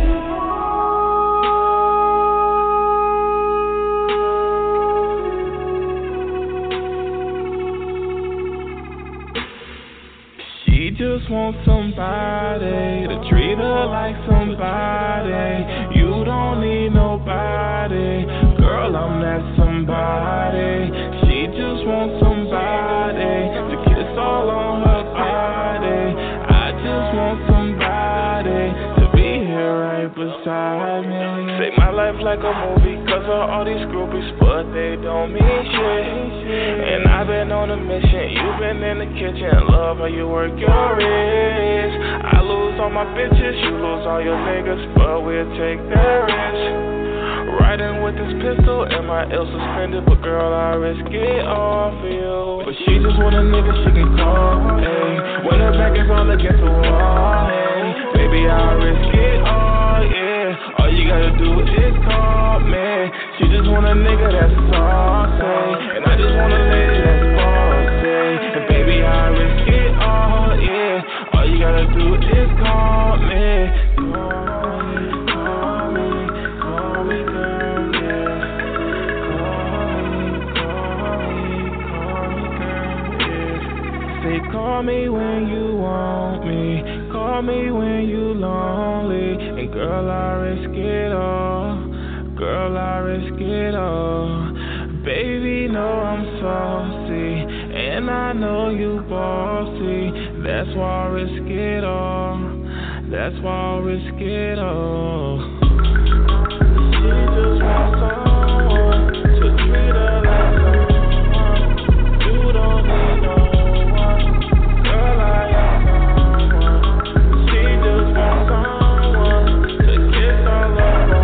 She just wants somebody to treat her like somebody. You don't need nobody, girl, I'm that somebody. She just wants somebody to kiss all on her body. I just want somebody to be here right beside me. Say my life like a movie, cause of all these groupies, but they don't mean shit. And I've been on a mission, you've been in the kitchen. Love how you work your wrist. I lose all my bitches, you lose all your niggas, but we'll take that risk. Riding with this pistol and my ill suspended, but girl, I risk it all for you. But she just want a nigga she can call, ayy. When her back is all against the wall, ayy. Baby, I'll risk it all, yeah. All you gotta do is call me. She just want a nigga that's saucy, and I just want a lady that's bossy. And baby, I'll risk it all, yeah. All you gotta do is call me. Call me, call me, call me, girl, yeah. Call me, call me, call me, girl, yeah. Say call me when you want me, call me when you lonely, and girl, I risk it all. Girl, I risk it all. Baby, know I'm saucy, and I know you bossy. That's why I risk it all. That's why I risk it all. She just wants someone to treat her like someone. You don't need no one. Girl, I am someone. She just wants someone to kiss all over.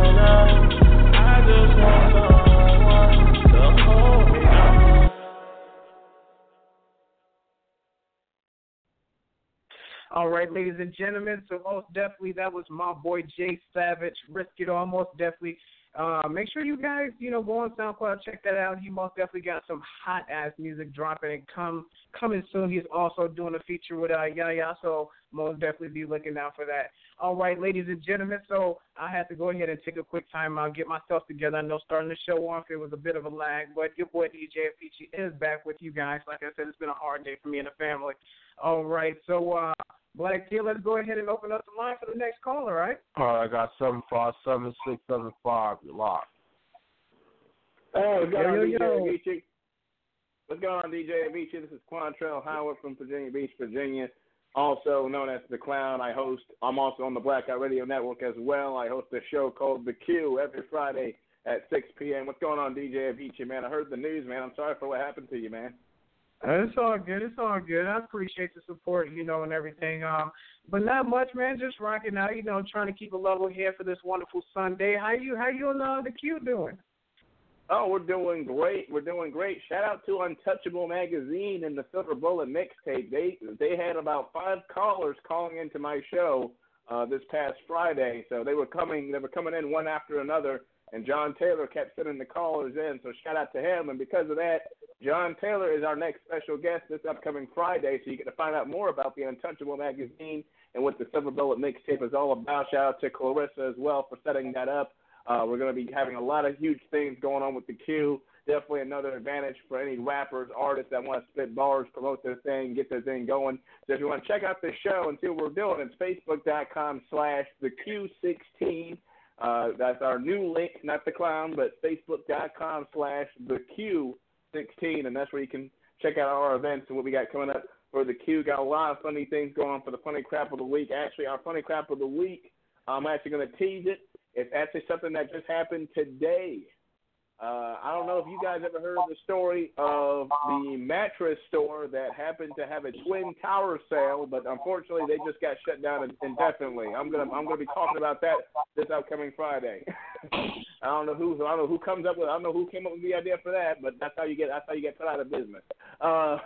All right, ladies and gentlemen, so most definitely that was my boy Jay Savage, Risk It All, most definitely. Uh, make sure you guys, you know, go on SoundCloud, check that out. He most definitely got some hot-ass music dropping and come, coming soon. He's also doing a feature with uh, Yaya, so most definitely be looking out for that. All right, ladies and gentlemen, so I had to go ahead and take a quick time out, get myself together. I know starting the show off, it was a bit of a lag, but your boy D J Avicii is back with you guys. Like I said, it's been a hard day for me and the family. All right, so uh, Black T, let's go ahead and open up the line for the next caller, all right? All right, I got seven five seven six seven five. You're locked. Oh, yo, yo, yo. What's going on, D J Avicii? This is Quantrell Howard from Virginia Beach, Virginia, also known as The Clown. I host, I'm also on the Blackout Radio Network as well. I host a show called The Q every Friday at six p.m. What's going on, D J Avicii, man? I heard the news, man. I'm sorry for what happened to you, man. It's all good. It's all good. I appreciate the support, you know, and everything. Um, but not much, man. Just rocking out, you know, trying to keep a level here for this wonderful Sunday. How you, how you and uh, the Q doing? Oh, we're doing great. We're doing great. Shout out to Untouchable Magazine and the Silver Bullet mixtape. They they had about five callers calling into my show uh, this past Friday. So they were coming. They were coming in one after another. And John Taylor kept sending the callers in, so shout out to him. And because of that, John Taylor is our next special guest this upcoming Friday, so you get to find out more about the Untouchable Magazine and what the Silver Bullet mixtape is all about. Shout out to Clarissa as well for setting that up. Uh, we're going to be having a lot of huge things going on with the Q. Definitely another advantage for any rappers, artists that want to spit bars, promote their thing, get their thing going. So if you want to check out the show and see what we're doing, it's facebook.com slash the Q16. Uh, that's our new link, not the clown, but facebook.com slash the Q sixteen, and that's where you can check out our events and what we got coming up for the Q. Got a lot of funny things going on for the Funny Crap of the Week. Actually, our Funny Crap of the Week, I'm actually going to tease it. It's actually something that just happened today. Uh, I don't know if you guys ever heard the story of the mattress store that happened to have a Twin Tower sale, but unfortunately they just got shut down indefinitely. I'm gonna I'm gonna be talking about that this upcoming Friday. I don't know who I don't know who comes up with I don't know who came up with the idea for that, but that's how you get that's how you get put out of business. Uh,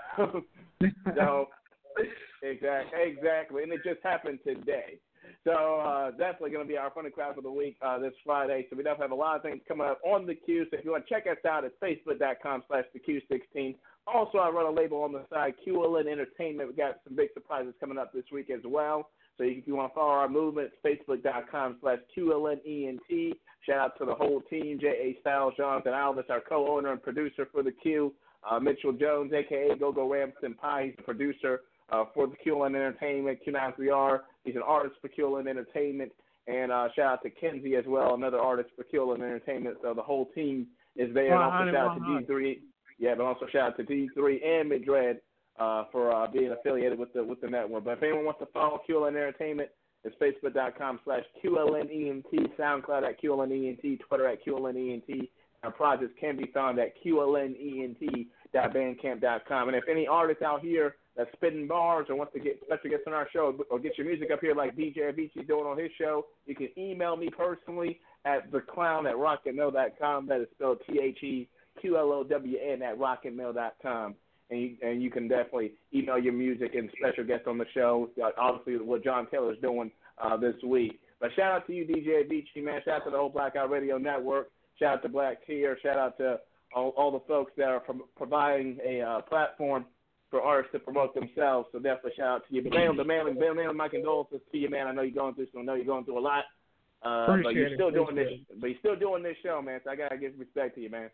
so exactly exactly, and it just happened today. So uh, definitely going to be our Funny Crap of the Week uh, this Friday. So we definitely have a lot of things coming up on the Q. So if you want to check us out, it's facebook.com slash the Q16. Also, I run a label on the side, Q L N Entertainment. We got some big surprises coming up this week as well. So if you want to follow our movement, it's facebook.com slash Q L N E N T. Shout out to the whole team, J A Styles, Jonathan Alvis, our co-owner and producer for the Q, uh, Mitchell Jones, a k a. Go-Go Ramson Pie. He's the producer Uh, for the Q L N Entertainment, Q nine three R. He's an artist for Q L N Entertainment. And uh, shout out to Kenzie as well, another artist for Q L N Entertainment. So the whole team is there. And also shout out to D three. Yeah, but also shout out to D three and Madrid uh, for uh, being affiliated with the with the network. But if anyone wants to follow Q L N Entertainment, it's facebook.com slash Q L N E N T, SoundCloud at Q L N E N T, Twitter at Q L N E N T. Our projects can be found at Q L N E N T dot bandcamp dot com. And if any artists out here that's spitting bars or wants to get special guests on our show or get your music up here like D J Avicii doing on his show, you can email me personally at theclown at rocket mail dot com. That is spelled T H E Q L O W N at rocket mail dot com. And you, and you can definitely email your music and special guests on the show, uh, obviously what John Taylor's doing uh, this week. But shout out to you, D J Avicii, man. Shout out to the whole Blackout Radio Network. Shout out to Black Tier. Shout out to all, all the folks that are pro- providing a uh, platform for artists to promote themselves. So definitely shout out to you. But man, the man, man, man, my condolences to you, man. I know you're going through some. I know you're going through a lot. Uh, but you're still doing this. But you're still doing this show, man. So I gotta give respect to you, man.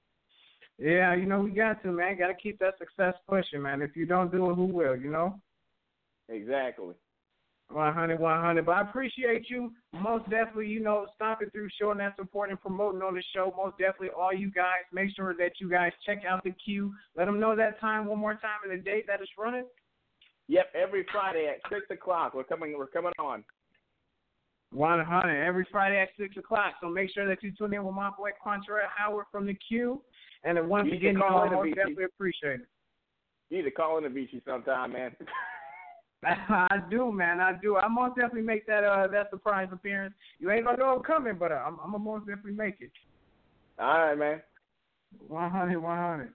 Yeah, you know we got to, man. Got to keep that success pushing, man. If you don't do it, who will? You know. Exactly. one hundred, one hundred. But I appreciate you most definitely, you know, stopping through, showing that support and promoting on the show. Most definitely, all you guys, make sure that you guys check out the Q. Let them know that time one more time and the date that it's running. Yep, every Friday at six o'clock. We're coming. We're coming on. one hundred every Friday at six o'clock. So make sure that you tune in with my boy Quantrell Howard from the Q. And then once you again, you know, I most Avicii. definitely appreciate it. You need to call in Avicii sometime, man. I do, man. I do. I most definitely make that uh that surprise appearance. You ain't gonna know I'm coming, but uh, I'm I'm gonna most definitely make it. All right, man. one hundred, one hundred.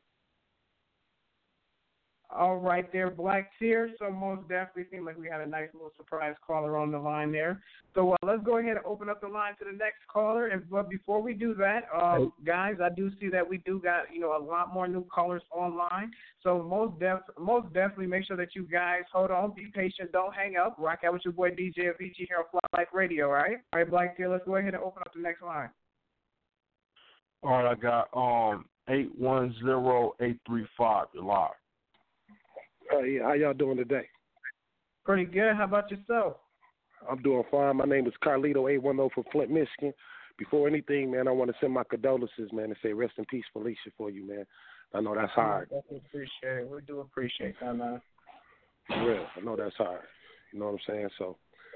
All right there, Black Tier. So most definitely seemed like we had a nice little surprise caller on the line there. So uh, let's go ahead and open up the line to the next caller. And but before we do that, um, guys, I do see that we do got you know a lot more new callers online. So most def most definitely make sure that you guys hold on, be patient, don't hang up. Rock out with your boy D J Avicii here on Fly Like Radio. All right, all right, Black Tier. Let's go ahead and open up the next line. All right, I got um eight one zero eight three five. You're live. Uh, yeah, how y'all doing today? Pretty good. How about yourself? I'm doing fine. My name is Carlito eight one zero from Flint, Michigan. Before anything, man, I want to send my condolences, man, and say rest in peace, Felicia, for you, man. I know that's hard. I definitely appreciate it. We do appreciate that, man. For real, I know that's hard. You know what I'm saying? So,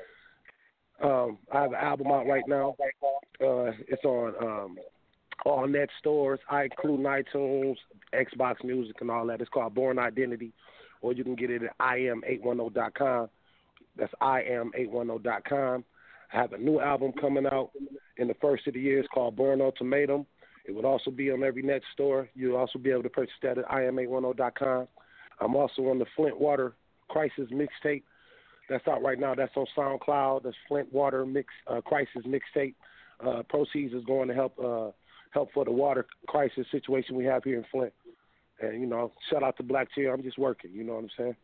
um, I have an album out right now. Uh, it's on um, all net stores, I including iTunes, Xbox Music, and all that. It's called Born Identity, or you can get it at I am eight ten dot com. That's I am eight ten dot com. I have a new album coming out in the first of the year. It's called Born Ultimatum. It would also be on every net store. You'll also be able to purchase that at I am eight ten dot com. I'm also on the Flint Water Crisis mixtape. That's out right now. That's on SoundCloud. That's Flint Water Mix uh, Crisis mixtape. Uh, proceeds is going to help uh, help for the water crisis situation we have here in Flint. And, you know, shout out to Black Cheer. I'm just working. You know what I'm saying?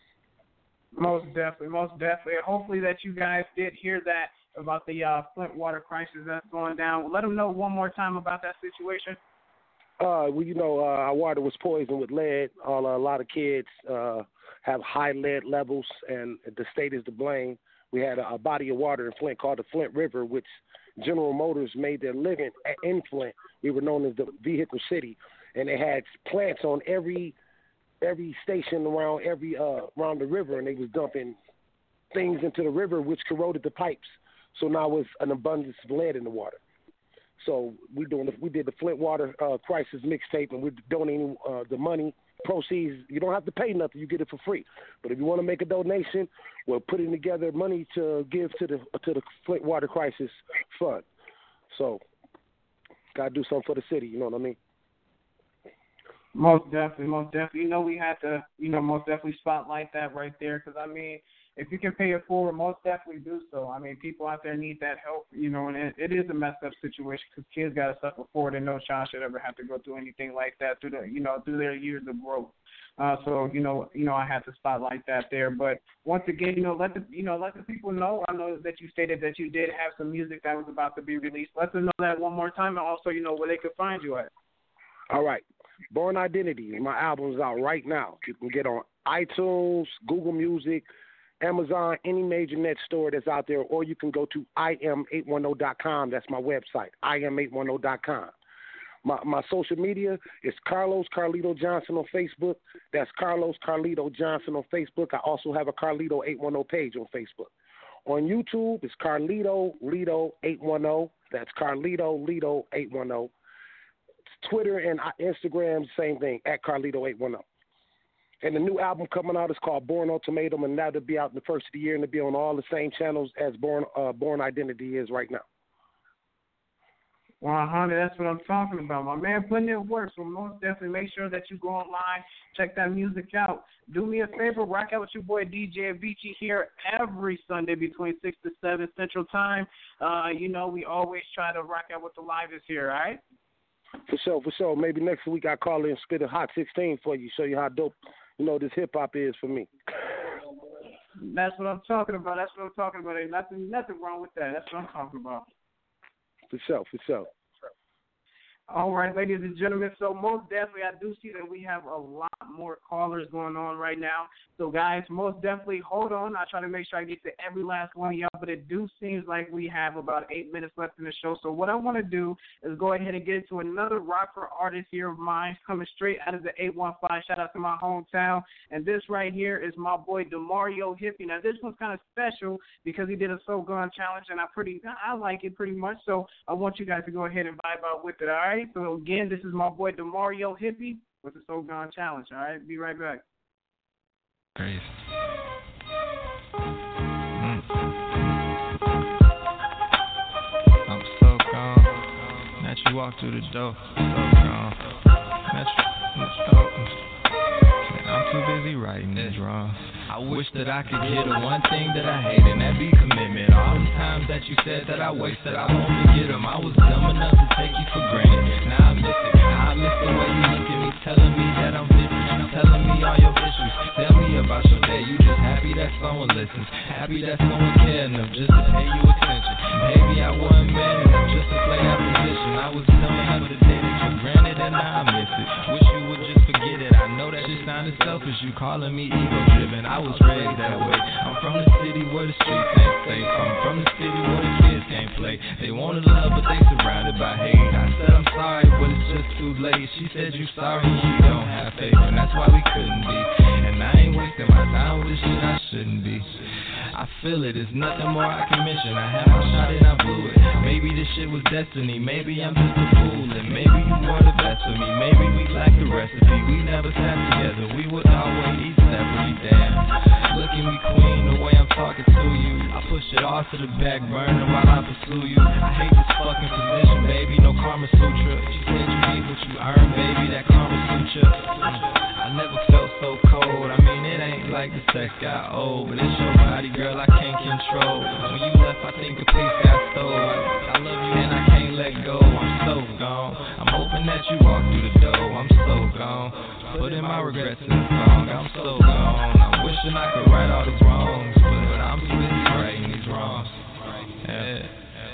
Most definitely, most definitely. Hopefully that you guys did hear that about the uh, Flint water crisis that's going down. Let them know one more time about that situation. Uh, well, you know, uh, our water was poisoned with lead. All, uh, a lot of kids uh, have high lead levels, and the state is to blame. We had a, a body of water in Flint called the Flint River, which General Motors made their living in Flint. We were known as the Vehicle City, and they had plants on every every station around every uh, around the river, and they was dumping things into the river which corroded the pipes. So now it's an abundance of lead in the water. So we doing the, we did the Flint Water uh, Crisis mixtape, and we're donating uh, the money proceeds. You don't have to pay nothing; you get it for free. But if you want to make a donation, we're putting together money to give to the to the Flint Water Crisis Fund. So gotta do something for the city. You know what I mean? Most definitely, most definitely. You know, we had to, you know, most definitely spotlight that right there because, I mean, if you can pay it forward, most definitely do so. I mean, people out there need that help, you know, and it, it is a messed up situation because kids got to suffer for it, and no child should ever have to go through anything like that through the, you know, through their years of growth. Uh, so, you know, you know, I had to spotlight that there. But once again, you know, let the, you know, let the people know. I know that you stated that you did have some music that was about to be released. Let them know that one more time, and also, you know, where they could find you at. All right. Born Identity, my album is out right now. You can get on iTunes, Google Music, Amazon, any major net store that's out there, or you can go to I am eight ten dot com. That's my website, I am eight ten dot com. My my social media is Carlos Carlito Johnson on Facebook. That's Carlos Carlito Johnson on Facebook. I also have a Carlito eight ten page on Facebook. On YouTube, it's Carlito Lito eight ten. That's Carlito Lito eight ten. Twitter and Instagram, same thing, at Carlito eight ten. And the new album coming out is called Born Ultimatum, and that'll be out in the first of the year, and it'll be on all the same channels as Born uh, Born Identity is right now. Well, honey, that's what I'm talking about. My man putting in work, so most definitely make sure that you go online, check that music out. Do me a favor, rock out with your boy D J Avicii here every Sunday between six to seven Central Time. Uh, you know, we always try to rock out with the livest here, all right? For sure, for sure. Maybe next week I'll call in and spit a hot sixteen for you, show you how dope, you know, this hip-hop is for me. That's what I'm talking about. That's what I'm talking about. Ain't nothing, nothing wrong with that. That's what I'm talking about. For sure, for sure. All right, ladies and gentlemen, so most definitely I do see that we have a lot more callers going on right now. So, guys, most definitely hold on. I'll try to make sure I get to every last one of y'all, but it do seems like we have about eight minutes left in the show. So what I want to do is go ahead and get into another rocker artist here of mine coming straight out of the eight one five. Shout out to my hometown. And this right here is my boy DeMario Hippie. Now, this one's kind of special because he did a Soul Gun challenge, and I pretty I like it pretty much. So I want you guys to go ahead and vibe out with it, all right? So, again, this is my boy DeMario Hippie with the Soul Gun Challenge. All right? Be right back. Crazy. Mm. I'm so gone. That you walk through the door. So gone. That you, oh. I'm too busy writing this wrong. I wish that I could get the one thing that I hate, and that be commitment. All the times that you said that I wasted, I won't forget them. I was dumb enough to take you for granted. Now I miss it. Now I miss the way you look at me, telling me that I'm different, telling me all your issues. Tell me about your day. You just happy that someone listens, happy that someone cares enough just to pay you attention. Maybe I wasn't man enough just to play that position. I was dumb enough to take it for granted, and now I miss it. Wish you would just forget it. I know that just sounded selfish, you calling me ego-driven. I was raised that way. I'm from the city where the streets ain't safe. I'm from the city where the kids can't play. They wanted love, but they surrounded by hate. I said I'm sorry, but it's just was too late. She said you sorry, you don't have faith, and that's why we couldn't be. And I ain't wasting my time with this shit I shouldn't be. I feel it, there's nothing more I can mention. I had my shot and I blew it. Maybe this shit was destiny, maybe I'm just a fool, and maybe you were the best for me. Maybe we lacked the recipe, we never sat together. We would always eat separately, damn. Look at me, queen, the way I'm talking to you. I push it all to the back burner while I pursue you. I hate this fucking position, baby, no Karma Sutra. She said you get what you earn, baby, that Karma Sutra. I never felt so cold, I mean it ain't like the sex got old, but it's your body, girl, I can't control. When you left, I think a piece got stole. I, I love you and I can't let go, I'm so gone. I'm hoping that you walk through the door, I'm so gone. Putting my regrets in the song, I'm so gone. I'm wishing I could right all the wrongs, but I'm too busy righting these wrongs. Yeah.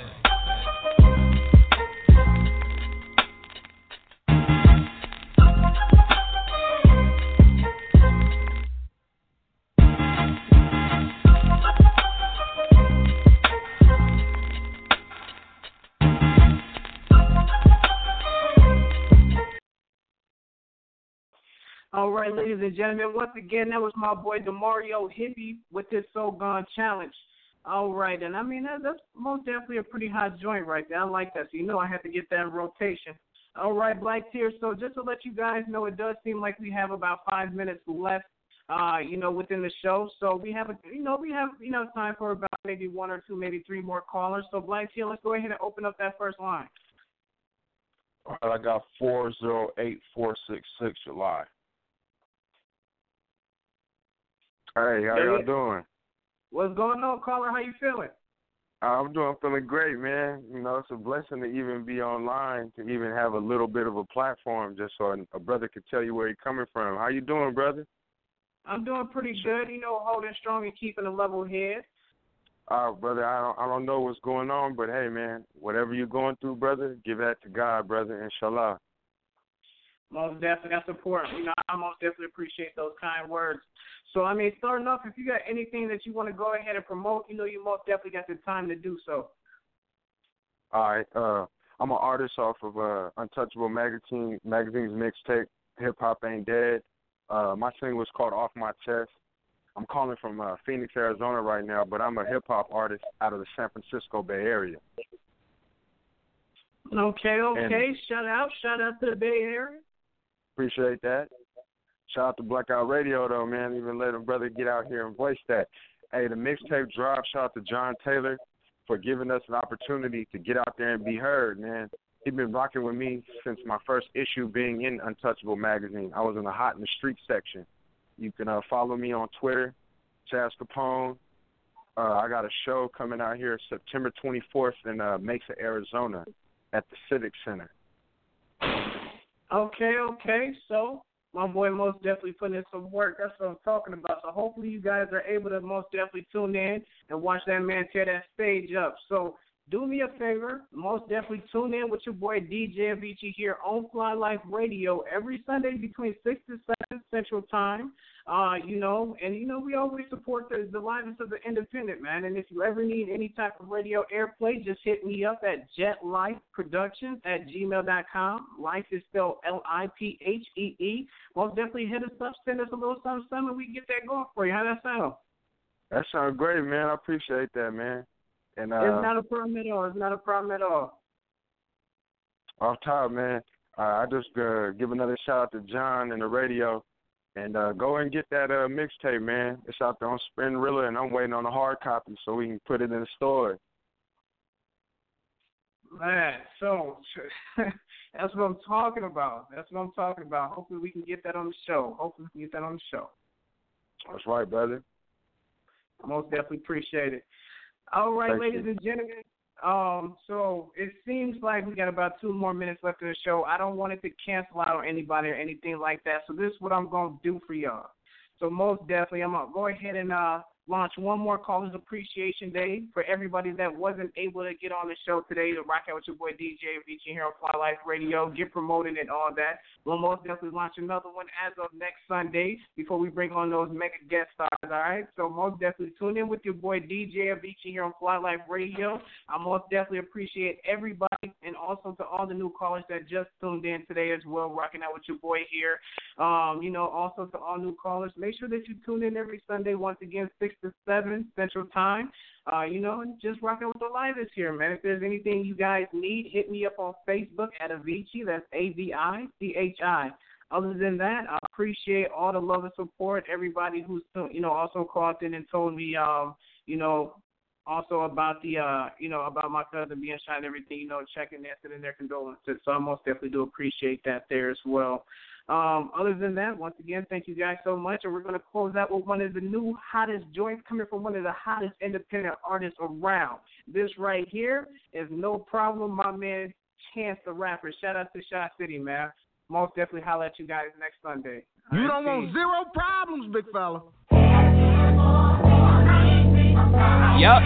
All right, ladies and gentlemen, once again, that was my boy DeMario Hippie with his So Gone Challenge. All right, and I mean, that, that's most definitely a pretty hot joint right there. I like that. So, you know, I have to get that in rotation. All right, Black Tears. So just to let you guys know, it does seem like we have about five minutes left, uh, you know, within the show. So we have, a, you know, we have, you know, time for about maybe one or two, maybe three more callers. So, Black Tears, let's go ahead and open up that first line. All right, I got four zero eight four six six July. Hey, how y'all doing? What's going on, caller? How you feeling? I'm doing, feeling great, man. You know, it's a blessing to even be online, to even have a little bit of a platform, just so a brother could tell you where he's coming from. How you doing, brother? I'm doing pretty good. You know, holding strong and keeping a level head. Uh, brother, I don't, I don't know what's going on, but hey, man, whatever you're going through, brother, give that to God, brother, inshallah. Most definitely, that's important. You know, I most definitely appreciate those kind words. So, I mean, starting off, if you got anything that you want to go ahead and promote, you know, you most definitely got the time to do so. All right. Uh, I'm an artist off of uh, Untouchable Magazine, Magazine's mixtape, Hip Hop Ain't Dead. Uh, my single was called Off My Chest. I'm calling from uh, Phoenix, Arizona right now, but I'm a hip-hop artist out of the San Francisco Bay Area. Okay, okay. And shout out. Shout out to the Bay Area. Appreciate that. Shout out to Blackout Radio, though, man. Even let a brother get out here and voice that. Hey, the mixtape drop, shout out to John Taylor for giving us an opportunity to get out there and be heard, man. He's been rocking with me since my first issue being in Untouchable Magazine. I was in the Hot in the Street section. You can uh, follow me on Twitter, Chaz Capone. Uh, I got a show coming out here September twenty-fourth in uh, Mesa, Arizona at the Civic Center. Okay, okay. So my boy most definitely putting in some work. That's what I'm talking about. So hopefully you guys are able to most definitely tune in and watch that man tear that stage up. So do me a favor, most definitely tune in with your boy D J Avicii here on Fly Life Radio every Sunday between six to seven Central Time. Uh, you know, and you know we always support the, the liveness of the independent, man. And if you ever need any type of radio airplay, just hit me up at jetlifeproductions at gmail dot com. Life is spelled L I P H E E. Most definitely hit us up, send us a little something, something, and we can get that going for you. How that sound? That sounds great, man. I appreciate that, man. And, uh, it's not a problem at all. It's not a problem at all. Off top, man, uh, I just uh, give another shout out to John and the radio, and uh, go and get that uh, mixtape, man. It's out there on Spinrilla, and I'm waiting on a hard copy so we can put it in the store. Man, so that's what I'm talking about. That's what I'm talking about. Hopefully we can get that on the show. Hopefully we can get that on the show. That's right, brother. I most definitely appreciate it. All right, Thank ladies you. and gentlemen, um, so it seems like we got about two more minutes left in the show. I don't want it to cancel out on anybody or anything like that, so this is what I'm going to do for y'all. So most definitely, I'm going to go ahead and uh, launch one more Callers Appreciation Day for everybody that wasn't able to get on the show today to rock out with your boy D J Avicii here on Fly Life Radio, get promoted and all that. We'll most definitely launch another one as of next Sunday before we bring on those mega guest stars, all right? So most definitely tune in with your boy D J Avicii here on Fly Life Radio. I most definitely appreciate everybody and also to all the new callers that just tuned in today as well, rocking out with your boy here. Um, you know, also to all new callers, make sure that you tune in every Sunday once again, six to seven Central Time. Uh, you know, and just rocking with the live this here, man. If there's anything you guys need, hit me up on Facebook at Avicii. That's A V I C H I. Other than that, I appreciate all the love and support. Everybody who's, you know, also called in and told me, um, you know, also about the, uh, you know, about my cousin being shot and everything, you know, checking in, sending their condolences. So I most definitely do appreciate that there as well. Um, other than that, once again, thank you guys so much. And we're going to close out with one of the new hottest joints coming from one of the hottest independent artists around. This right here is No Problem, my man Chance the Rapper. Shout out to Shot City, man. Most definitely holler at you guys next Sunday. You don't want zero problems, big fella. Yup.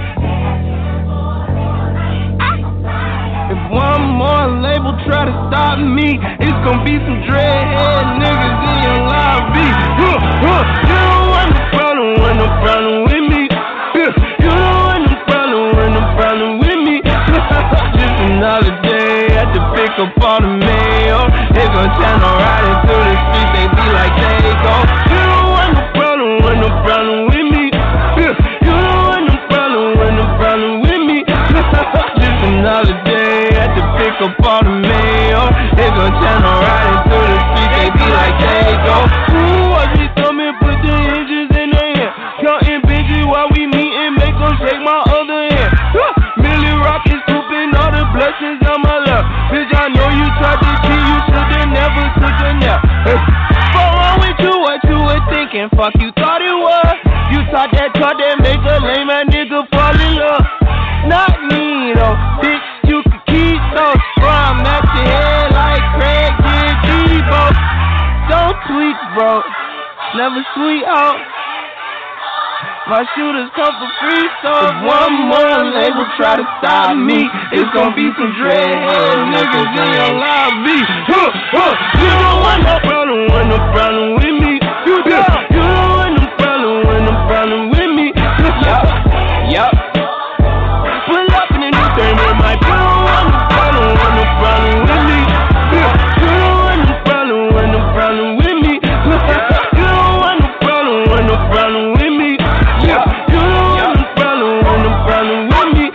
If one more label try to stop me, it's gonna be some dreadhead niggas in your lobby. Huh, huh. You don't want no problem, want no problem with me. Yeah. You don't want no problem, want no problem with me. Just another day at the pick up all the mail. They gon' channel right into the streets, they be like they go. You don't want no problem, want no problem with me. Yeah. You don't want no problem, want no problem with me. Just another day at the pick up all the mail. They gon' channel right into the streets, they be like they go. Ooh, watch me coming, put the inches in their hand. Counting bitches while we meet and make them shake my other hand. Millie Rockets scooping all the blessings on my lap. Bitch, I know you tried to cheat, you should've never took a nap. Hey, what's wrong with you? What you were thinking? Fuck you thought it was. You thought that thought that make a lame ass nigga fall in love. Not me though, bitch, you can keep those. Bro, I'm at your head like Craig did Debo. Don't tweak, bro, never sweet out. My shooters come for free, so if one more label try to stop me, it's gonna be some dreadhead niggas in your lobby. Huh, huh. You don't want no problem, want no problem with me. You don't, you don't want no problem, want no problem with me. Yup, yup. Pull up in the new thing with my you don't want no problem, want no problem with me. You don't want no problem, want no problem with me. You don't want no problem, want no problem with me. Yeah, you don't want no problem, want no problem with me.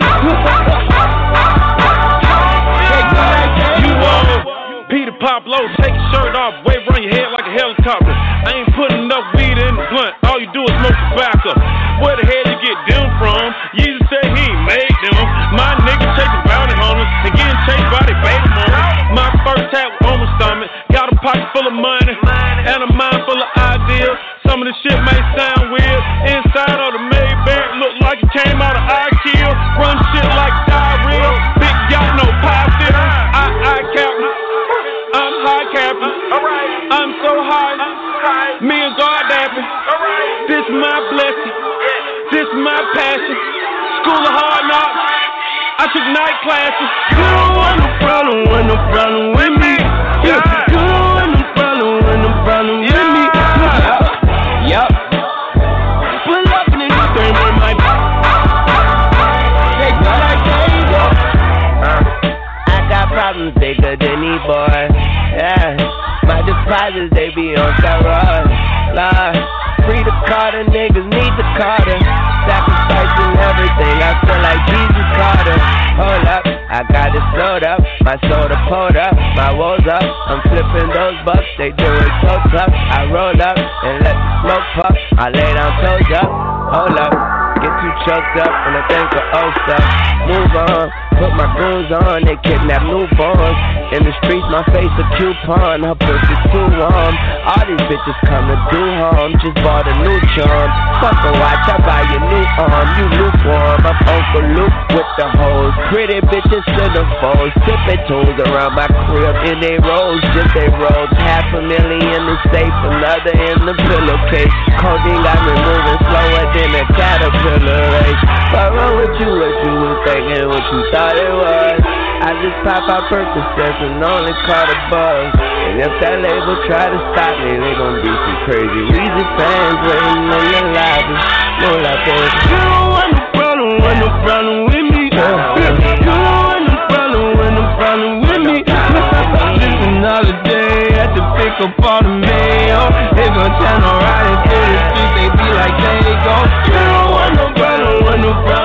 You want Peter Pablo, take your shirt off, wave around your head like a helicopter. I ain't putting enough weed in the blunt, all you do is smoke tobacco. Where the hell you get them from? Jesus said he ain't made them. My niggas chasing bounty hunters and getting chased by their baby mama. My first tap was on my stomach, got a pocket full of money and a mind full of ideas. Some of the shit may sound weird. Inside of the Maybach look like it came out of IKEA. Run shit like diarrhea. Big yacht, no pie filter. I, I captain. I'm high captain. I'm so high. Me and God dapping. This my blessing. This my passion. School of hard knocks. I took night classes. You don't want no problem, want no problem with me. Yeah. You don't want no problem, want no problem with me. Yup. Pull up in the new thing with my they go like they go. Uh, I got problems bigger than these boys. Yeah. My deposits, they be on steroids. Lord, free the Carter, niggas need the Carter. Sacrificing everything, I feel like Jesus Carter. Hold up, I got it slowed up. My soda pulled up, my woes up. I'm flipping those bucks, they do it so tough. I roll up and let the smoke puff. I lay down toes up, hold up. Get too choked up when I think of old stuff. Move on, put my goons on, they kidnap newborns. In the streets, my face a coupon, her pussy too warm. All these bitches come to do harm, just bought a new charm. Fuck a watch, I buy your new arm, you lukewarm. I'm Uncle Luke with the whole hoes. Pretty bitches centerfolds, tipping toes around my crib in they rolls, just they rolls. Half a million in the safe, another in the pillowcase. Codeine got me moving slower than a caterpillar race. What wrong with you? What you was thinking? What you thought it was? I just pop out Percocets and only caught a buzz. And if that label try to stop me, they gon' be some crazy Weezy fans waiting in the lobby. No like that. You don't want no problem, want no problem with me. You don't want no problem, want no problem with me. This is another day, had to pick up all the mail. They gon' channel right into the streets, they be like, there you go. You don't want no problem, want no problem.